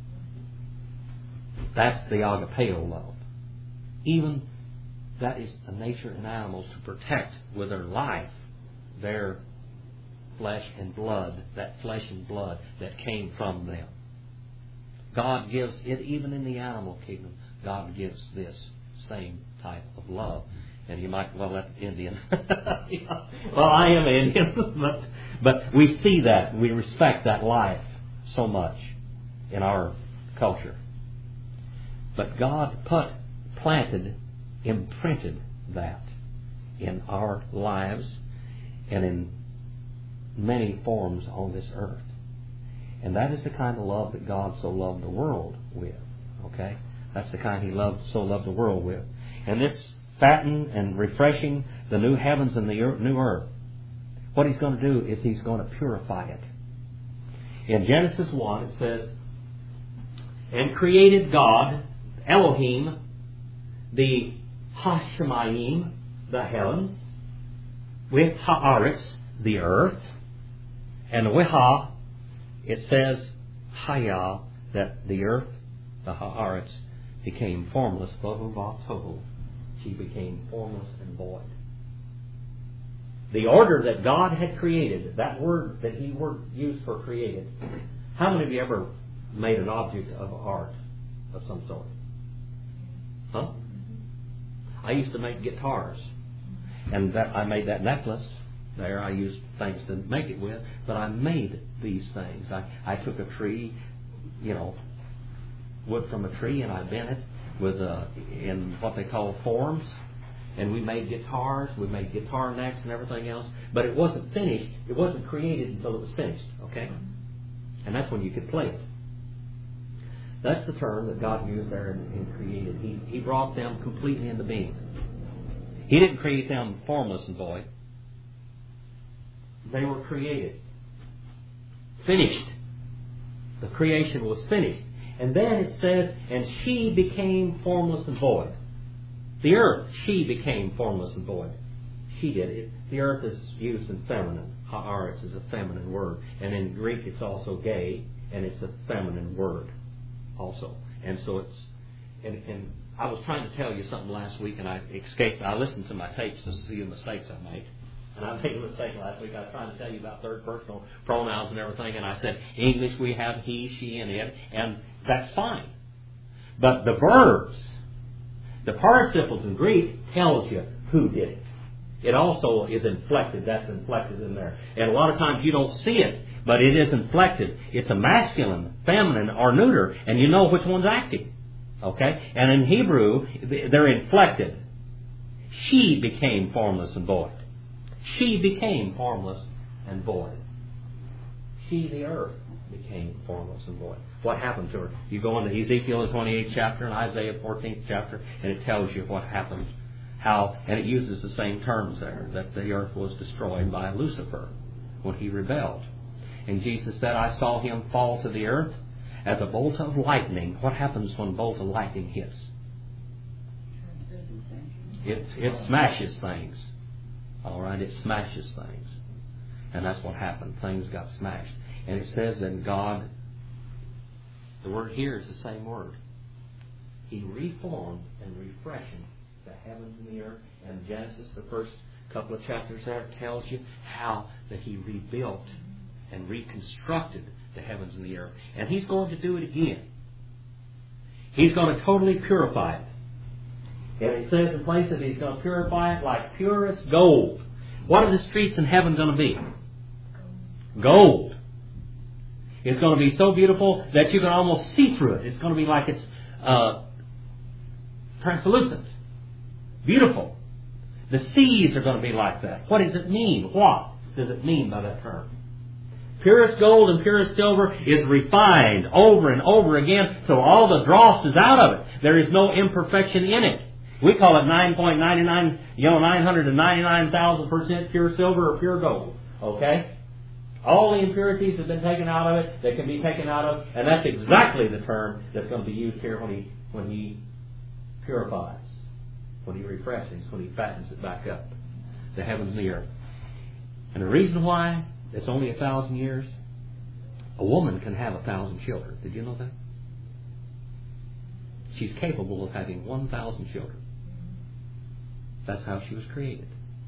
That's the agapeo love. Even that is the nature in animals to protect with their life their flesh and blood, that flesh and blood that came from them. God gives it, even in the animal kingdom, God gives this same type of love. And you might, well, that's Indian. Well, I am Indian, but we see that, we respect that life so much in our culture. But God planted, imprinted that in our lives and in many forms on this earth. And that is the kind of love that God so loved the world with. Okay? That's the kind He so loved the world with. And this fatten and refreshing the new heavens and the new earth, what He's going to do is He's going to purify it. In Genesis 1 it says, and created God, Elohim, the Hashemayim, the heavens, with Haaretz, the earth, and with Ha, it says, Haya, that the earth, the Haaretz, became formless, Bohu Tohu. She became formless and void. The order that God had created, that word that He used for created, how many of you ever made an object of art of some sort? Huh? I used to make guitars. And I made that necklace there. I used things to make it with. But I made these things. I took a tree, wood from a tree, and I bent it with in what they call forms. And we made guitars. We made guitar necks and everything else. But it wasn't finished. It wasn't created until it was finished. Okay? And that's when you could play it. That's the term that God used there and created. He brought them completely into being. He didn't create them formless and void. They were created. Finished. The creation was finished. And then it says, and she became formless and void. The earth, she became formless and void. She did it. The earth is used in feminine. Haaretz is a feminine word. And in Greek it's also gay, and it's a feminine word also. And so it's, and I was trying to tell you something last week, and I escaped. I listened to my tapes to see the mistakes I made. And I made a mistake last week. I was trying to tell you about third personal pronouns and everything, and I said, English we have he, she, and it, and that's fine. But the verbs, the participles in Greek tells you who did it. It also is inflected. That's inflected in there. And a lot of times you don't see it, but it is inflected. It's a masculine, feminine, or neuter, and you know which one's acting. Okay? And in Hebrew, they're inflected. She became formless and void. She became formless and void. She, the earth, became formless and void. What happened to her? You go into Ezekiel, the 28th chapter, and Isaiah, 14th chapter, and it tells you what happened. How, and it uses the same terms there, that the earth was destroyed by Lucifer when he rebelled. And Jesus said, I saw him fall to the earth as a bolt of lightning. What happens when a bolt of lightning hits? It smashes things. All right, it smashes things. And that's what happened. Things got smashed. And it says that God, the word here is the same word. He reformed and refreshed the heavens and the earth. And Genesis, the first couple of chapters there, tells you how that He rebuilt and reconstructed the heavens and the earth. And He's going to do it again. He's going to totally purify it. And He says in places He's going to purify it like purest gold. What are the streets in heaven going to be? Gold. It's going to be so beautiful that you can almost see through it. It's going to be like it's translucent. Beautiful. The seas are going to be like that. What does it mean? What does it mean by that term? Purest gold and purest silver is refined over and over again till all the dross is out of it. There is no imperfection in it. We call it 9.99, 999,000% pure silver or pure gold. Okay? All the impurities have been taken out of it that can be taken out of, and that's exactly the term that's going to be used here when he purifies, when He refreshes, when He fattens it back up, the heavens and the earth. And the reason why it's only 1,000 years, a woman can have 1,000 children. Did you know that? She's capable of having 1,000 children. That's how she was created.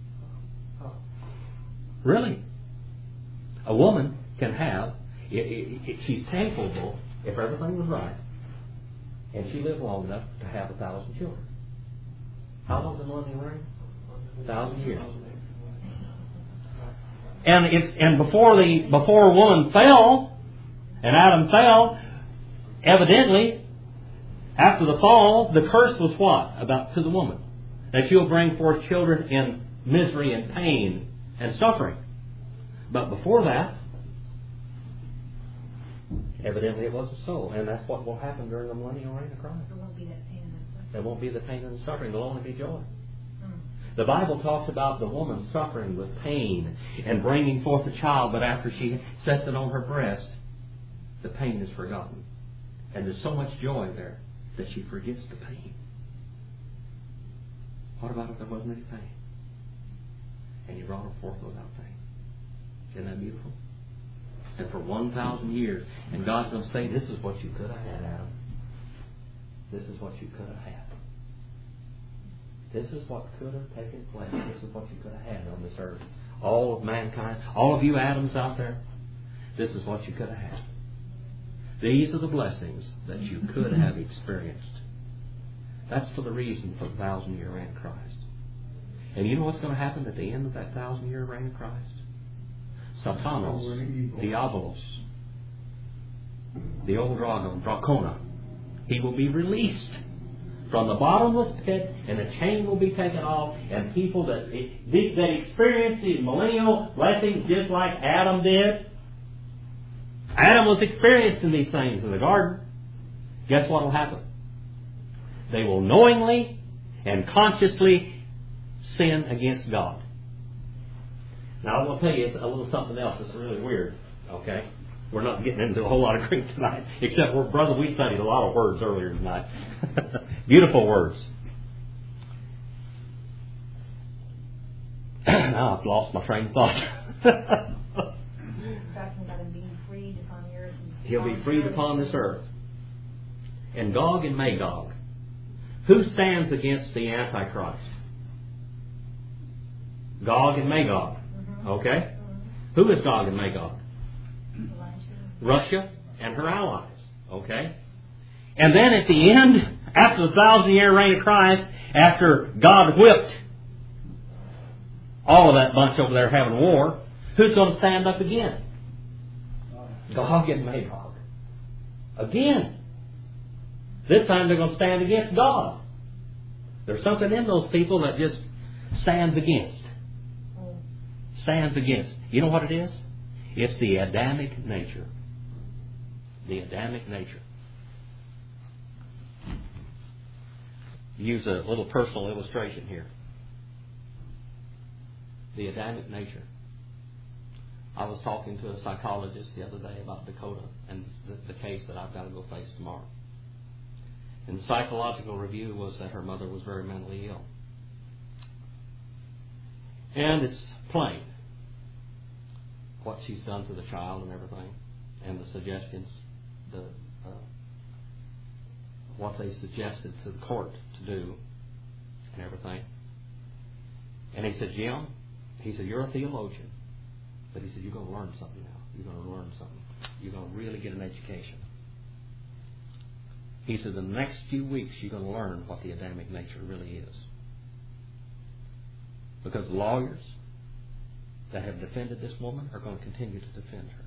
Really? A woman can have, she's capable, if everything was right, and she lived long enough to have 1,000 children. How long did the millennium reign? 1,000 years. And before woman fell, and Adam fell, evidently, after the fall, the curse was what? About to the woman. That she'll bring forth children in misery and pain and suffering. But before that, evidently it wasn't so. And that's what will happen during the millennial reign of Christ. There won't be that pain and suffering. There won't be the pain and the suffering. There'll only be joy. The Bible talks about the woman suffering with pain and bringing forth a child, but after she sets it on her breast, the pain is forgotten. And there's so much joy there that she forgets the pain. What about if there wasn't any pain? And you brought her forth without pain. Isn't that beautiful? And for 1,000 years, and God's going to say, this is what you could have had, Adam. This is what you could have had. This is what could have taken place. This is what you could have had on this earth. All of mankind, all of you Adams out there, this is what you could have had. These are the blessings that you could have experienced. That's for the reason for the 1,000-year reign of Christ. And you know what's going to happen at the end of that 1,000-year reign of Christ? Satanos, Diabolos, the old dragon, Dracona. He will be released from the bottomless pit, and the chain will be taken off, and people that experience these millennial blessings just like Adam did. Adam was experiencing these things in the garden. Guess what will happen? They will knowingly and consciously sin against God. Now I want to tell you a little something else that's really weird. Okay? We're not getting into a whole lot of Greek tonight, except brother, we studied a lot of words earlier tonight. Beautiful words. Now I've lost my train of thought. Talking about him being freed upon the earth. He'll be freed upon this earth. And Gog and Magog. Who stands against the Antichrist? Gog and Magog. Okay? Who is Gog and Magog? Russia and her allies. Okay? And then at the end, after the 1,000-year reign of Christ, after God whipped all of that bunch over there having war, who's going to stand up again? Gog and Magog. Again. This time they're going to stand against God. There's something in those people that just stands against. Stands against. You know what it is? It's the Adamic nature. The Adamic nature. Use a little personal illustration here. The Adamic nature. I was talking to a psychologist the other day about Dakota and the case that I've got to go face tomorrow. And the psychological review was that her mother was very mentally ill. And it's plain what she's done to the child and everything, and the suggestions, what they suggested to the court to do and everything. And he said, Jim, he said, you're a theologian, but he said, you're going to learn something now. You're going to learn something. You're going to really get an education. He said, in the next few weeks, you're going to learn what the Adamic nature really is. Because lawyers that have defended this woman are going to continue to defend her.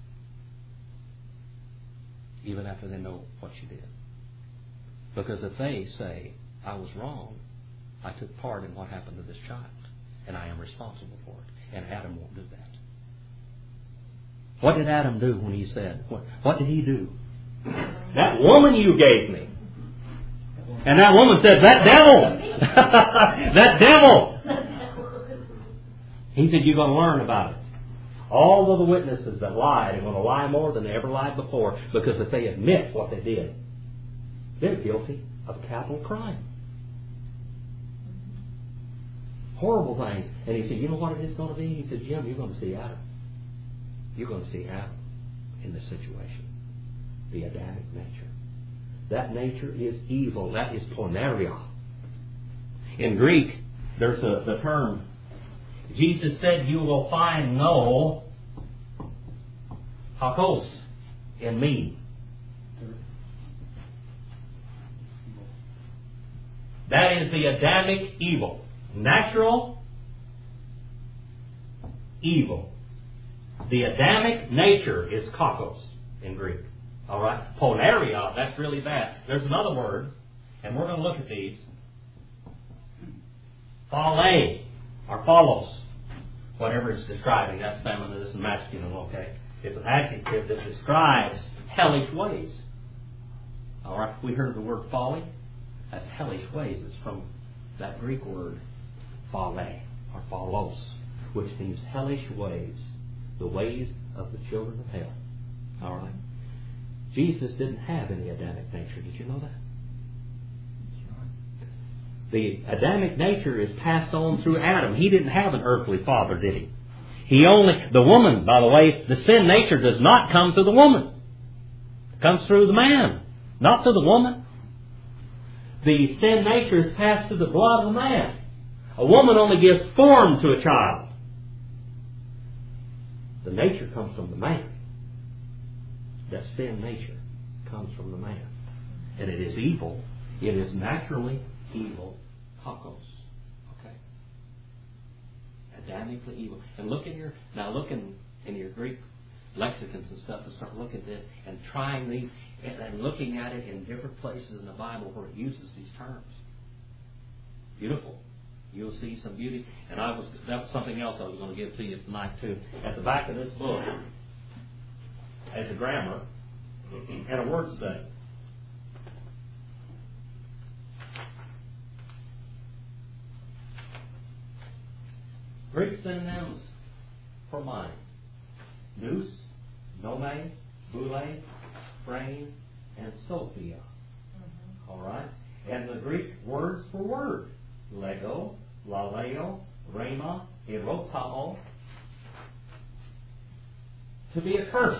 Even after they know what she did. Because if they say, I was wrong, I took part in what happened to this child, and I am responsible for it. And Adam won't do that. What did Adam do when he said, what did he do? That woman you gave me. And that woman says, that devil! That devil! He said, you're going to learn about it. All of the witnesses that lied are going to lie more than they ever lied before, because if they admit what they did, they're guilty of capital crime. Horrible things. And he said, you know what it is going to be? He said, Jim, you're going to see Adam. You're going to see Adam in this situation. The Adamic nature. That nature is evil. That is porneia. In Greek, there's the term, Jesus said, you will find no hakos in me. That is the Adamic evil. Natural evil. The Adamic nature is kakos in Greek. All right? Porneia, that's really bad. There's another word, and we're going to look at these. Phale, or phalos. Whatever it's describing, that's feminine, this is masculine, okay? It's an adjective that describes hellish ways. All right? We heard the word folly. That's hellish ways. It's from that Greek word, phale, or phalos, which means hellish ways. The ways of the children of hell. All right? Jesus didn't have any Adamic nature. Did you know that? The Adamic nature is passed on through Adam. He didn't have an earthly father, did he? The woman, by the way, the sin nature does not come through the woman. It comes through the man, not through the woman. The sin nature is passed through the blood of the man. A woman only gives form to a child. The nature comes from the man. That sin nature comes from the man. And it is evil. It is naturally evil. Kakos. Okay? Adamically evil. And look in your Greek lexicons and stuff and start looking at this and trying these and looking at it in different places in the Bible where it uses these terms. Beautiful. You'll see some beauty. And that was something else I was going to give to you tonight too. At the back of this book, as a grammar and a word study. Greek synonyms for mind. Nous, nome, boule, brain, and sophia. All right? And the Greek words for word. Lego, laleo, rhema, erotao. To be accursed.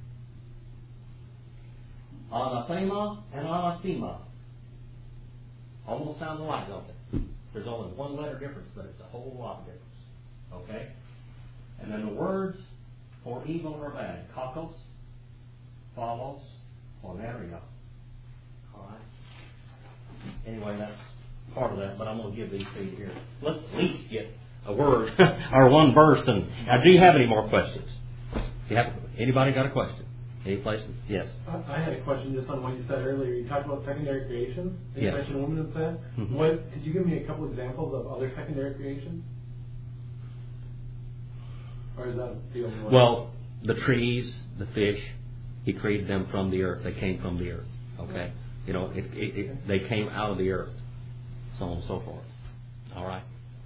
Anathema and anathema. Almost sound alike, don't they? There's only one letter difference, but it's a whole lot of difference. Okay? And then the words for evil or bad. Kakos, phalos, porneia. Alright? Anyway, that's part of that, but I'm going to give these to you here. Let's at least get a word or one verse. And now, do you have any more questions? Anybody got a question? Any places? Yes. I had a question just on what you said earlier. You talked about secondary creation. You Yes. mentioned woman and sin. Mm-hmm. Could you give me a couple examples of other secondary creation? Or is that the only one? Well, the trees, the fish, He created them from the earth. They came from the earth. Okay? You know, they came out of the earth. So on and so forth. All right?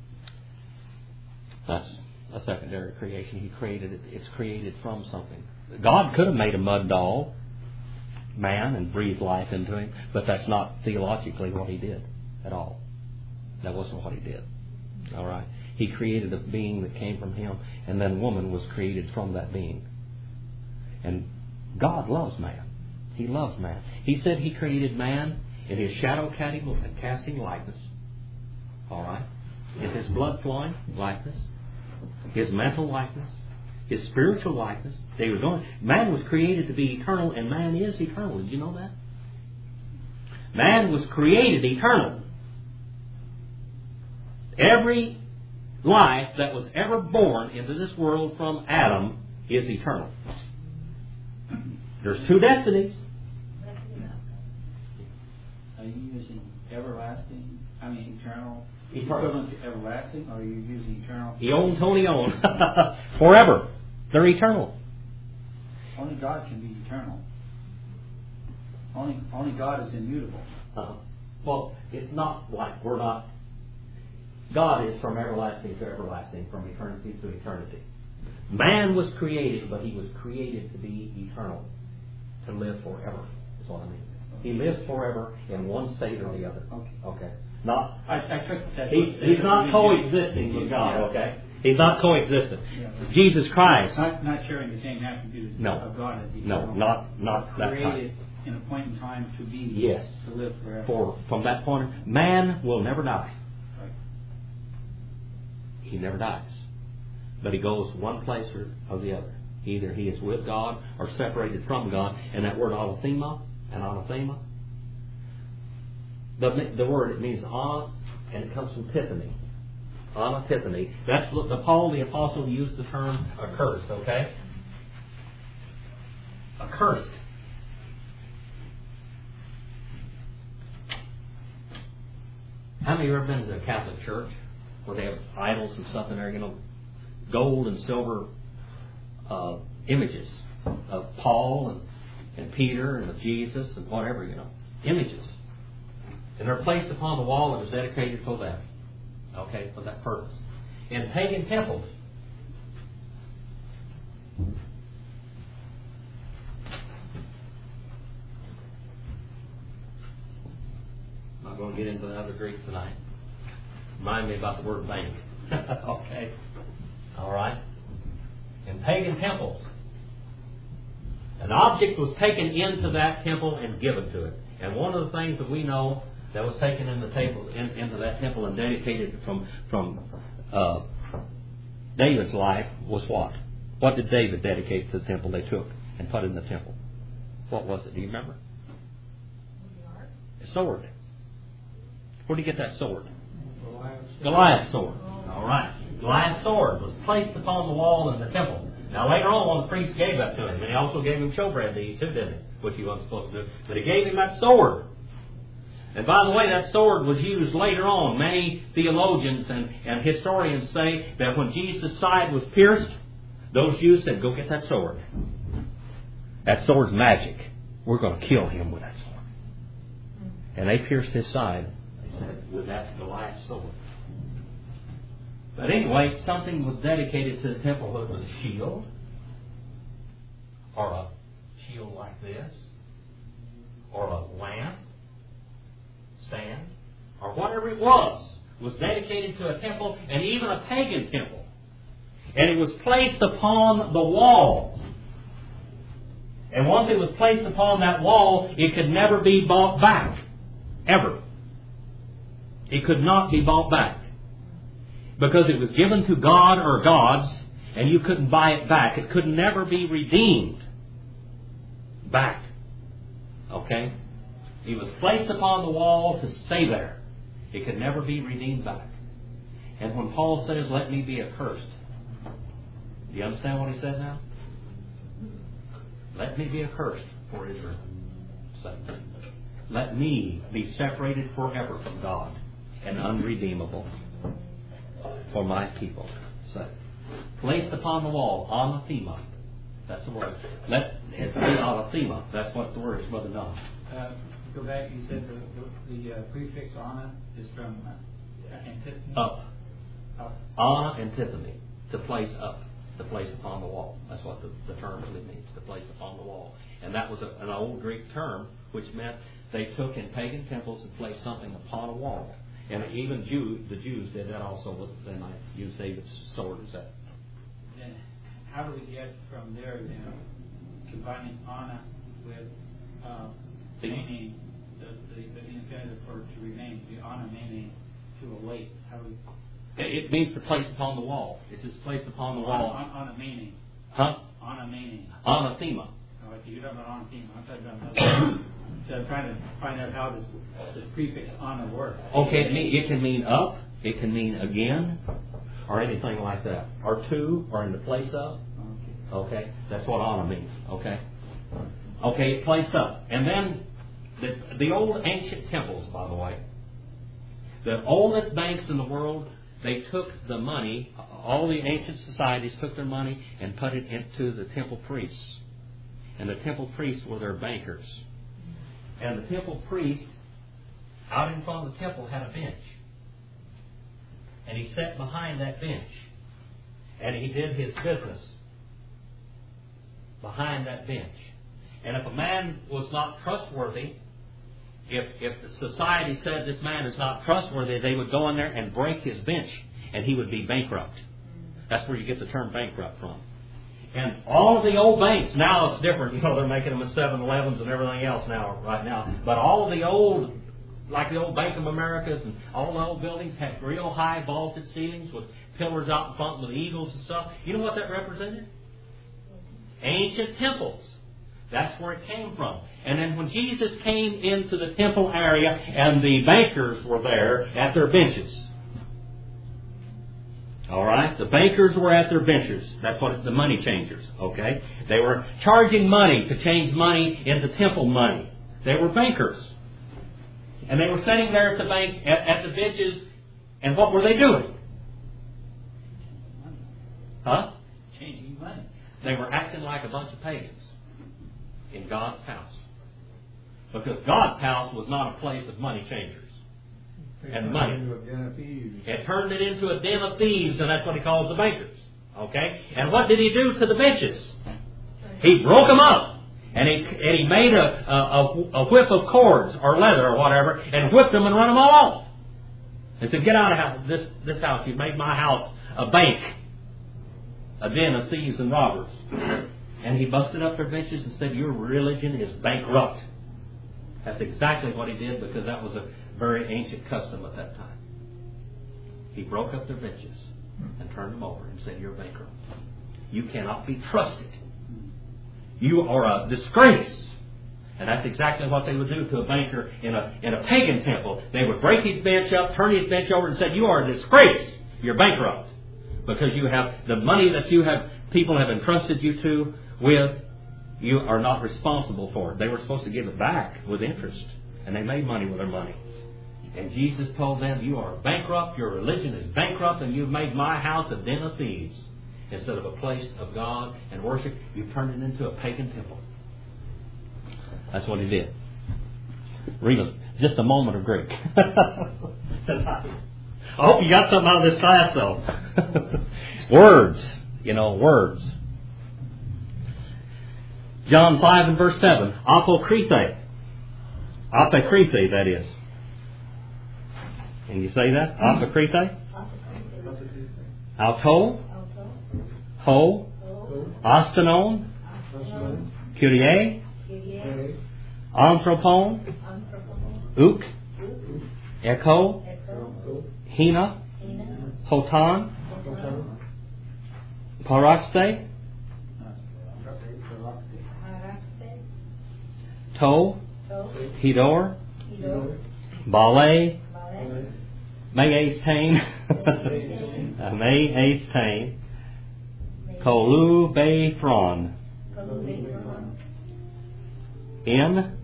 That's a secondary creation. He created it. It's created from something. God could have made a mud doll, man, and breathed life into him, but that's not theologically what He did at all. That wasn't what He did. All right? He created a being that came from Him, and then woman was created from that being. And God loves man. He loves man. He said He created man in His shadow casting likeness. All right? In His blood flowing likeness. His mental likeness. His spiritual likeness. Man was created to be eternal, and man is eternal. Did you know that? Man was created eternal. Every life that was ever born into this world from Adam is eternal. There's two destinies. Are you using everlasting? I mean eternal. Eternal. Equivalent to everlasting, or are you using eternal? Eon, Tony, on. Forever. They're eternal. Only God can be eternal. Only God is immutable. Well, it's not like we're not. God is from everlasting to everlasting, from eternity to eternity. Man was created, but he was created to be eternal, to live forever, is what I mean. He lives forever in one state or the other. Okay. Not. I took that. He's not coexisting with God. Okay. He's not coexisting. Yeah. Jesus Christ. Not sharing the same attributes of God as eternal. No, not that created kind. in a point in time to be. Yes. To live forever. From that point, man will never die. Right. He never dies. But he goes one place or the other. Either he is with God or separated from God. And that word anathema, the word, it means ana, and it comes from Tiffany. Anathema. That's what Paul the Apostle used the term accursed, okay? Accursed. How many of you ever been to a Catholic church where they have idols and stuff in there, gold and silver images of Paul and Peter and of Jesus and whatever, images. And they're placed upon the wall and was dedicated for that. Okay, for that purpose. In pagan temples, I'm not going to get into the other Greek tonight. Remind me about the word bank. Okay. All right. In pagan temples, an object was taken into that temple and given to it. And one of the things that we know that was taken into that temple and dedicated from David's life was what? What did David dedicate to the temple they took and put in the temple? What was it? Do you remember? A sword. Where did he get that sword? Goliath's sword. All right. Goliath's sword was placed upon the wall in the temple. Now later on, the priest gave that to him, and he also gave him showbread to eat too, didn't he? Which he wasn't supposed to do. But he gave him that sword. And by the way, that sword was used later on. Many theologians and historians say that when Jesus' side was pierced, those Jews said, go get that sword. That sword's magic. We're going to kill him with that sword. And they pierced his side, they said, with that Goliath's sword. But anyway, something was dedicated to the temple, whether it was a shield, or a shield like this, or a lamp, stand, or whatever it was dedicated to a temple, and even a pagan temple. And it was placed upon the wall. And once it was placed upon that wall, it could never be bought back. Ever. It could not be bought back. Because it was given to God or gods, and you couldn't buy it back. It could never be redeemed back. Okay? It was placed upon the wall to stay there. It could never be redeemed back. And when Paul says, let me be accursed, do you understand what he said now? Let me be accursed for Israel's sake. Let me be separated forever from God and unredeemable for my people's sake. Placed upon the wall, anathema. That's the word. Let it be anathema. That's what the word is, Brother Don. Go back, you said the prefix ana is from antiphony? Up. Ana antiphony. To place up. To place upon the wall. That's what the term really means. To place upon the wall. And that was an old Greek term, which meant they took in pagan temples and placed something upon a wall. And even the Jews did that also. They might use David's sword as that. Then how do we get from there then, combining ana with meaning the infinitive for to remain, the ana meaning to await? How do we? It means to place upon the wall. It's just placed upon the wall. On a meaning. Huh? On a meaning. Anathema. Oh, okay, you're talking about anathema. I'm talking about So I'm trying to find out how this prefix "ana" works. Okay, it can mean up, it can mean again, or anything like that. Or to, or in the place of. Okay, that's what "ana" means. Okay, place of. And then the old ancient temples, by the way, the oldest banks in the world, they took the money. All the ancient societies took their money and put it into the temple priests, and the temple priests were their bankers. And the temple priest, out in front of the temple, had a bench. And he sat behind that bench. And he did his business behind that bench. And if a man was not trustworthy, if the society said this man is not trustworthy, they would go in there and break his bench, and he would be bankrupt. That's where you get the term bankrupt from. And all of the old banks, now it's different. They're making them in 7-Elevens and everything else now, right now. But all of the old, like the old Bank of Americas and all the old buildings had real high vaulted ceilings with pillars out in front with eagles and stuff. You know what that represented? Ancient temples. That's where it came from. And then when Jesus came into the temple area and the bankers were there at their benches. All right? The bankers were at their benches. That's what the money changers. Okay? They were charging money to change money into temple money. They were bankers. And they were sitting there at the bank, at the benches, and what were they doing? Huh? Changing money. They were acting like a bunch of pagans in God's house. Because God's house was not a place of money changers. And money. It turned it into a den of thieves, and that's what he calls the bankers. Okay? And what did he do to the benches? He broke them up. And he made a whip of cords or leather or whatever and whipped them and run them all off. And said, get out of this house. You've made my house a bank. A den of thieves and robbers. And he busted up their benches and said, your religion is bankrupt. That's exactly what he did, because that was a very ancient custom at that time. He broke up their benches and turned them over and said, you're bankrupt. You cannot be trusted. You are a disgrace. And that's exactly what they would do to a banker in a pagan temple. They would break his bench up, turn his bench over and say, you are a disgrace. You're bankrupt. Because you have the money that people have entrusted you to with, you are not responsible for it. They were supposed to give it back with interest. And they made money with their money. And Jesus told them, you are bankrupt, your religion is bankrupt, and you've made my house a den of thieves. Instead of a place of God and worship, you've turned it into a pagan temple. That's what he did. Read just a moment of Greek. I hope you got something out of this class, though. Words. Words. John 5 and verse 7. Apokrite. Apokrite, that is. Can you say that? Apokrite? Auto. Ho. Astenon. Kyrie. Anthropon. Uk. Echo. Hina. Hotan. Paraxte. To. Hidor. Ballet. Me'estain. Me'estain. Kolu Beifron. In.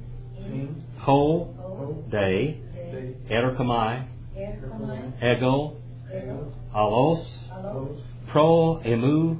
Ho. Day. Erkamai. Ego. Alos. Pro emu.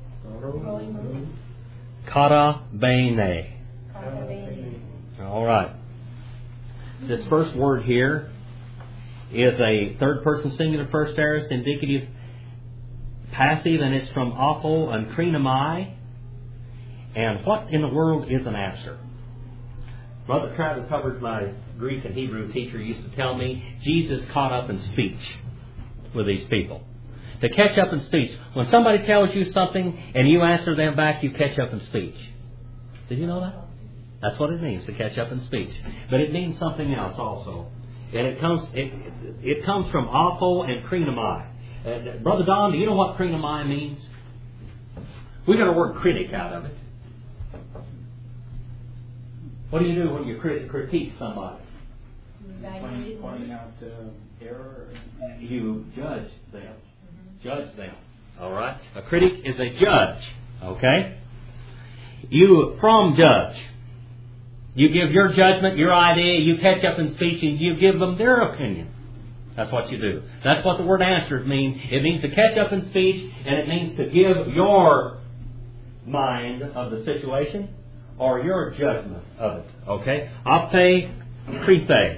Kara bene. All right. This first word here is a third person singular first aorist indicative passive, and it's from apo and krinomai. And what in the world is an aster? Brother Travis Hubbard, my Greek and Hebrew teacher, used to tell me Jesus caught up in speech with these people. To catch up in speech. When somebody tells you something and you answer them back, you catch up in speech. Did you know that? That's what it means, to catch up in speech. But it means something else also. And it comes from apo and krinomai. Brother Don, do you know what krinomai means? We got a word critic out of it. What do you do when you critique somebody? Pointing out error. You judge them. Judge them. All right? A critic is a judge. Okay? You judge. You give your judgment, your idea, you catch up in speech, and you give them their opinion. That's what you do. That's what the word answers means. It means to catch up in speech, and it means to give your mind of the situation or your judgment of it. Okay? Apte, krithe.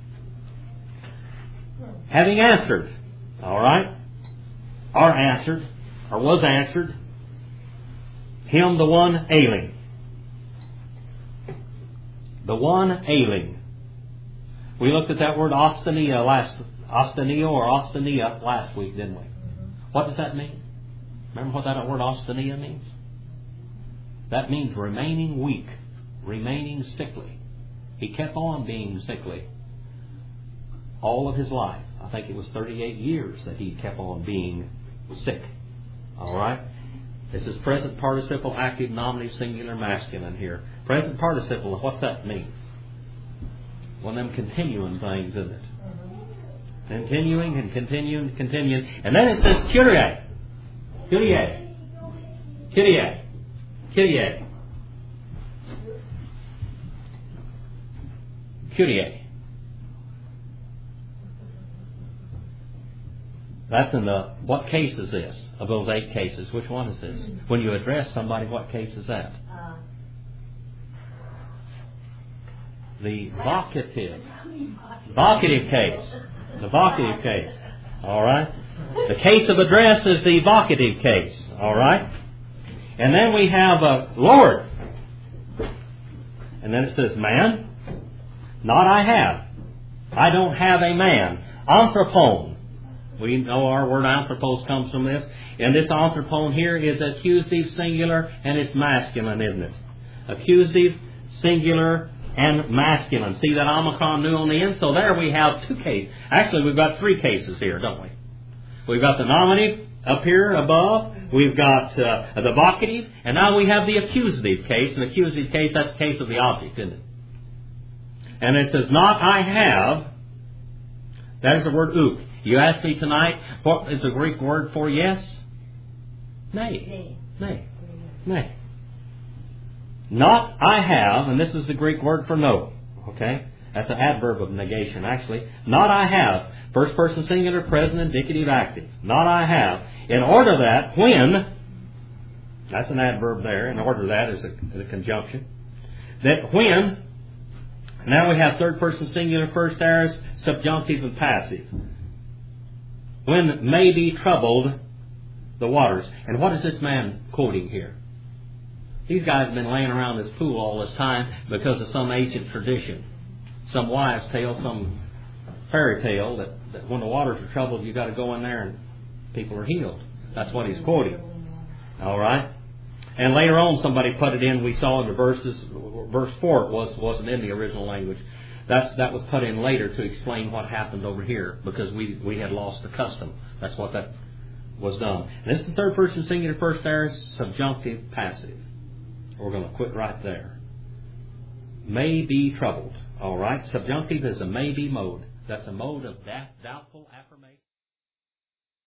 Having answered. All right? Are answered, or was answered. Him, the one ailing. The one ailing. We looked at that word ostenia last week, didn't we? What does that mean? Remember what that word ostenia means? That means remaining weak, remaining sickly. He kept on being sickly all of his life. I think it was 38 years that he kept on being sick. All right? This is present participle, active, nominative, singular, masculine here. Present participle, what's that mean? One of them continuing things, isn't it? Continuing and continuing and continuing. And then it says Kyrie. Kyrie. Kyrie. Kyrie. Kyrie. That's in the, what case is this? Of those 8 cases, which one is this? When you address somebody, what case is that? The vocative. Vocative case. The vocative case. Alright? The case of address is the vocative case. Alright? And then we have Lord. And then it says man. Not I have. I don't have a man. Anthropon. We know our word anthropos comes from this. And this anthropon here is accusative singular and it's masculine, isn't it? Accusative, singular, and masculine. See that omicron new on the end? So there we have 2 cases. Actually, we've got 3 cases here, don't we? We've got the nominative up here above. We've got the vocative. And now we have the accusative case. And the accusative case, that's the case of the object, isn't it? And it says, not I have. That is the word ook. You asked me tonight, what is the Greek word for yes? Nay. Nay. Nay. Not I have, and this is the Greek word for no. Okay? That's an adverb of negation, actually. Not I have. First person singular, present, indicative, active. Not I have. In order that, when, that's an adverb there, in order that is a conjunction. That when, now we have third person singular, first aorist, subjunctive, and passive. When may be troubled the waters. And what is this man quoting here? These guys have been laying around this pool all this time because of some ancient tradition. Some wives' tale, some fairy tale that when the waters are troubled, you've got to go in there and people are healed. That's what he's quoting. All right? And later on somebody put it in, we saw in the verses, verse 4 wasn't in the original language. That was put in later to explain what happened over here because we had lost the custom. That's what that was done. And this is the third person singular, first aorist, subjunctive, passive. We're going to quit right there. May be troubled. All right? Subjunctive is a may be mode. That's a mode of doubtful affirmation.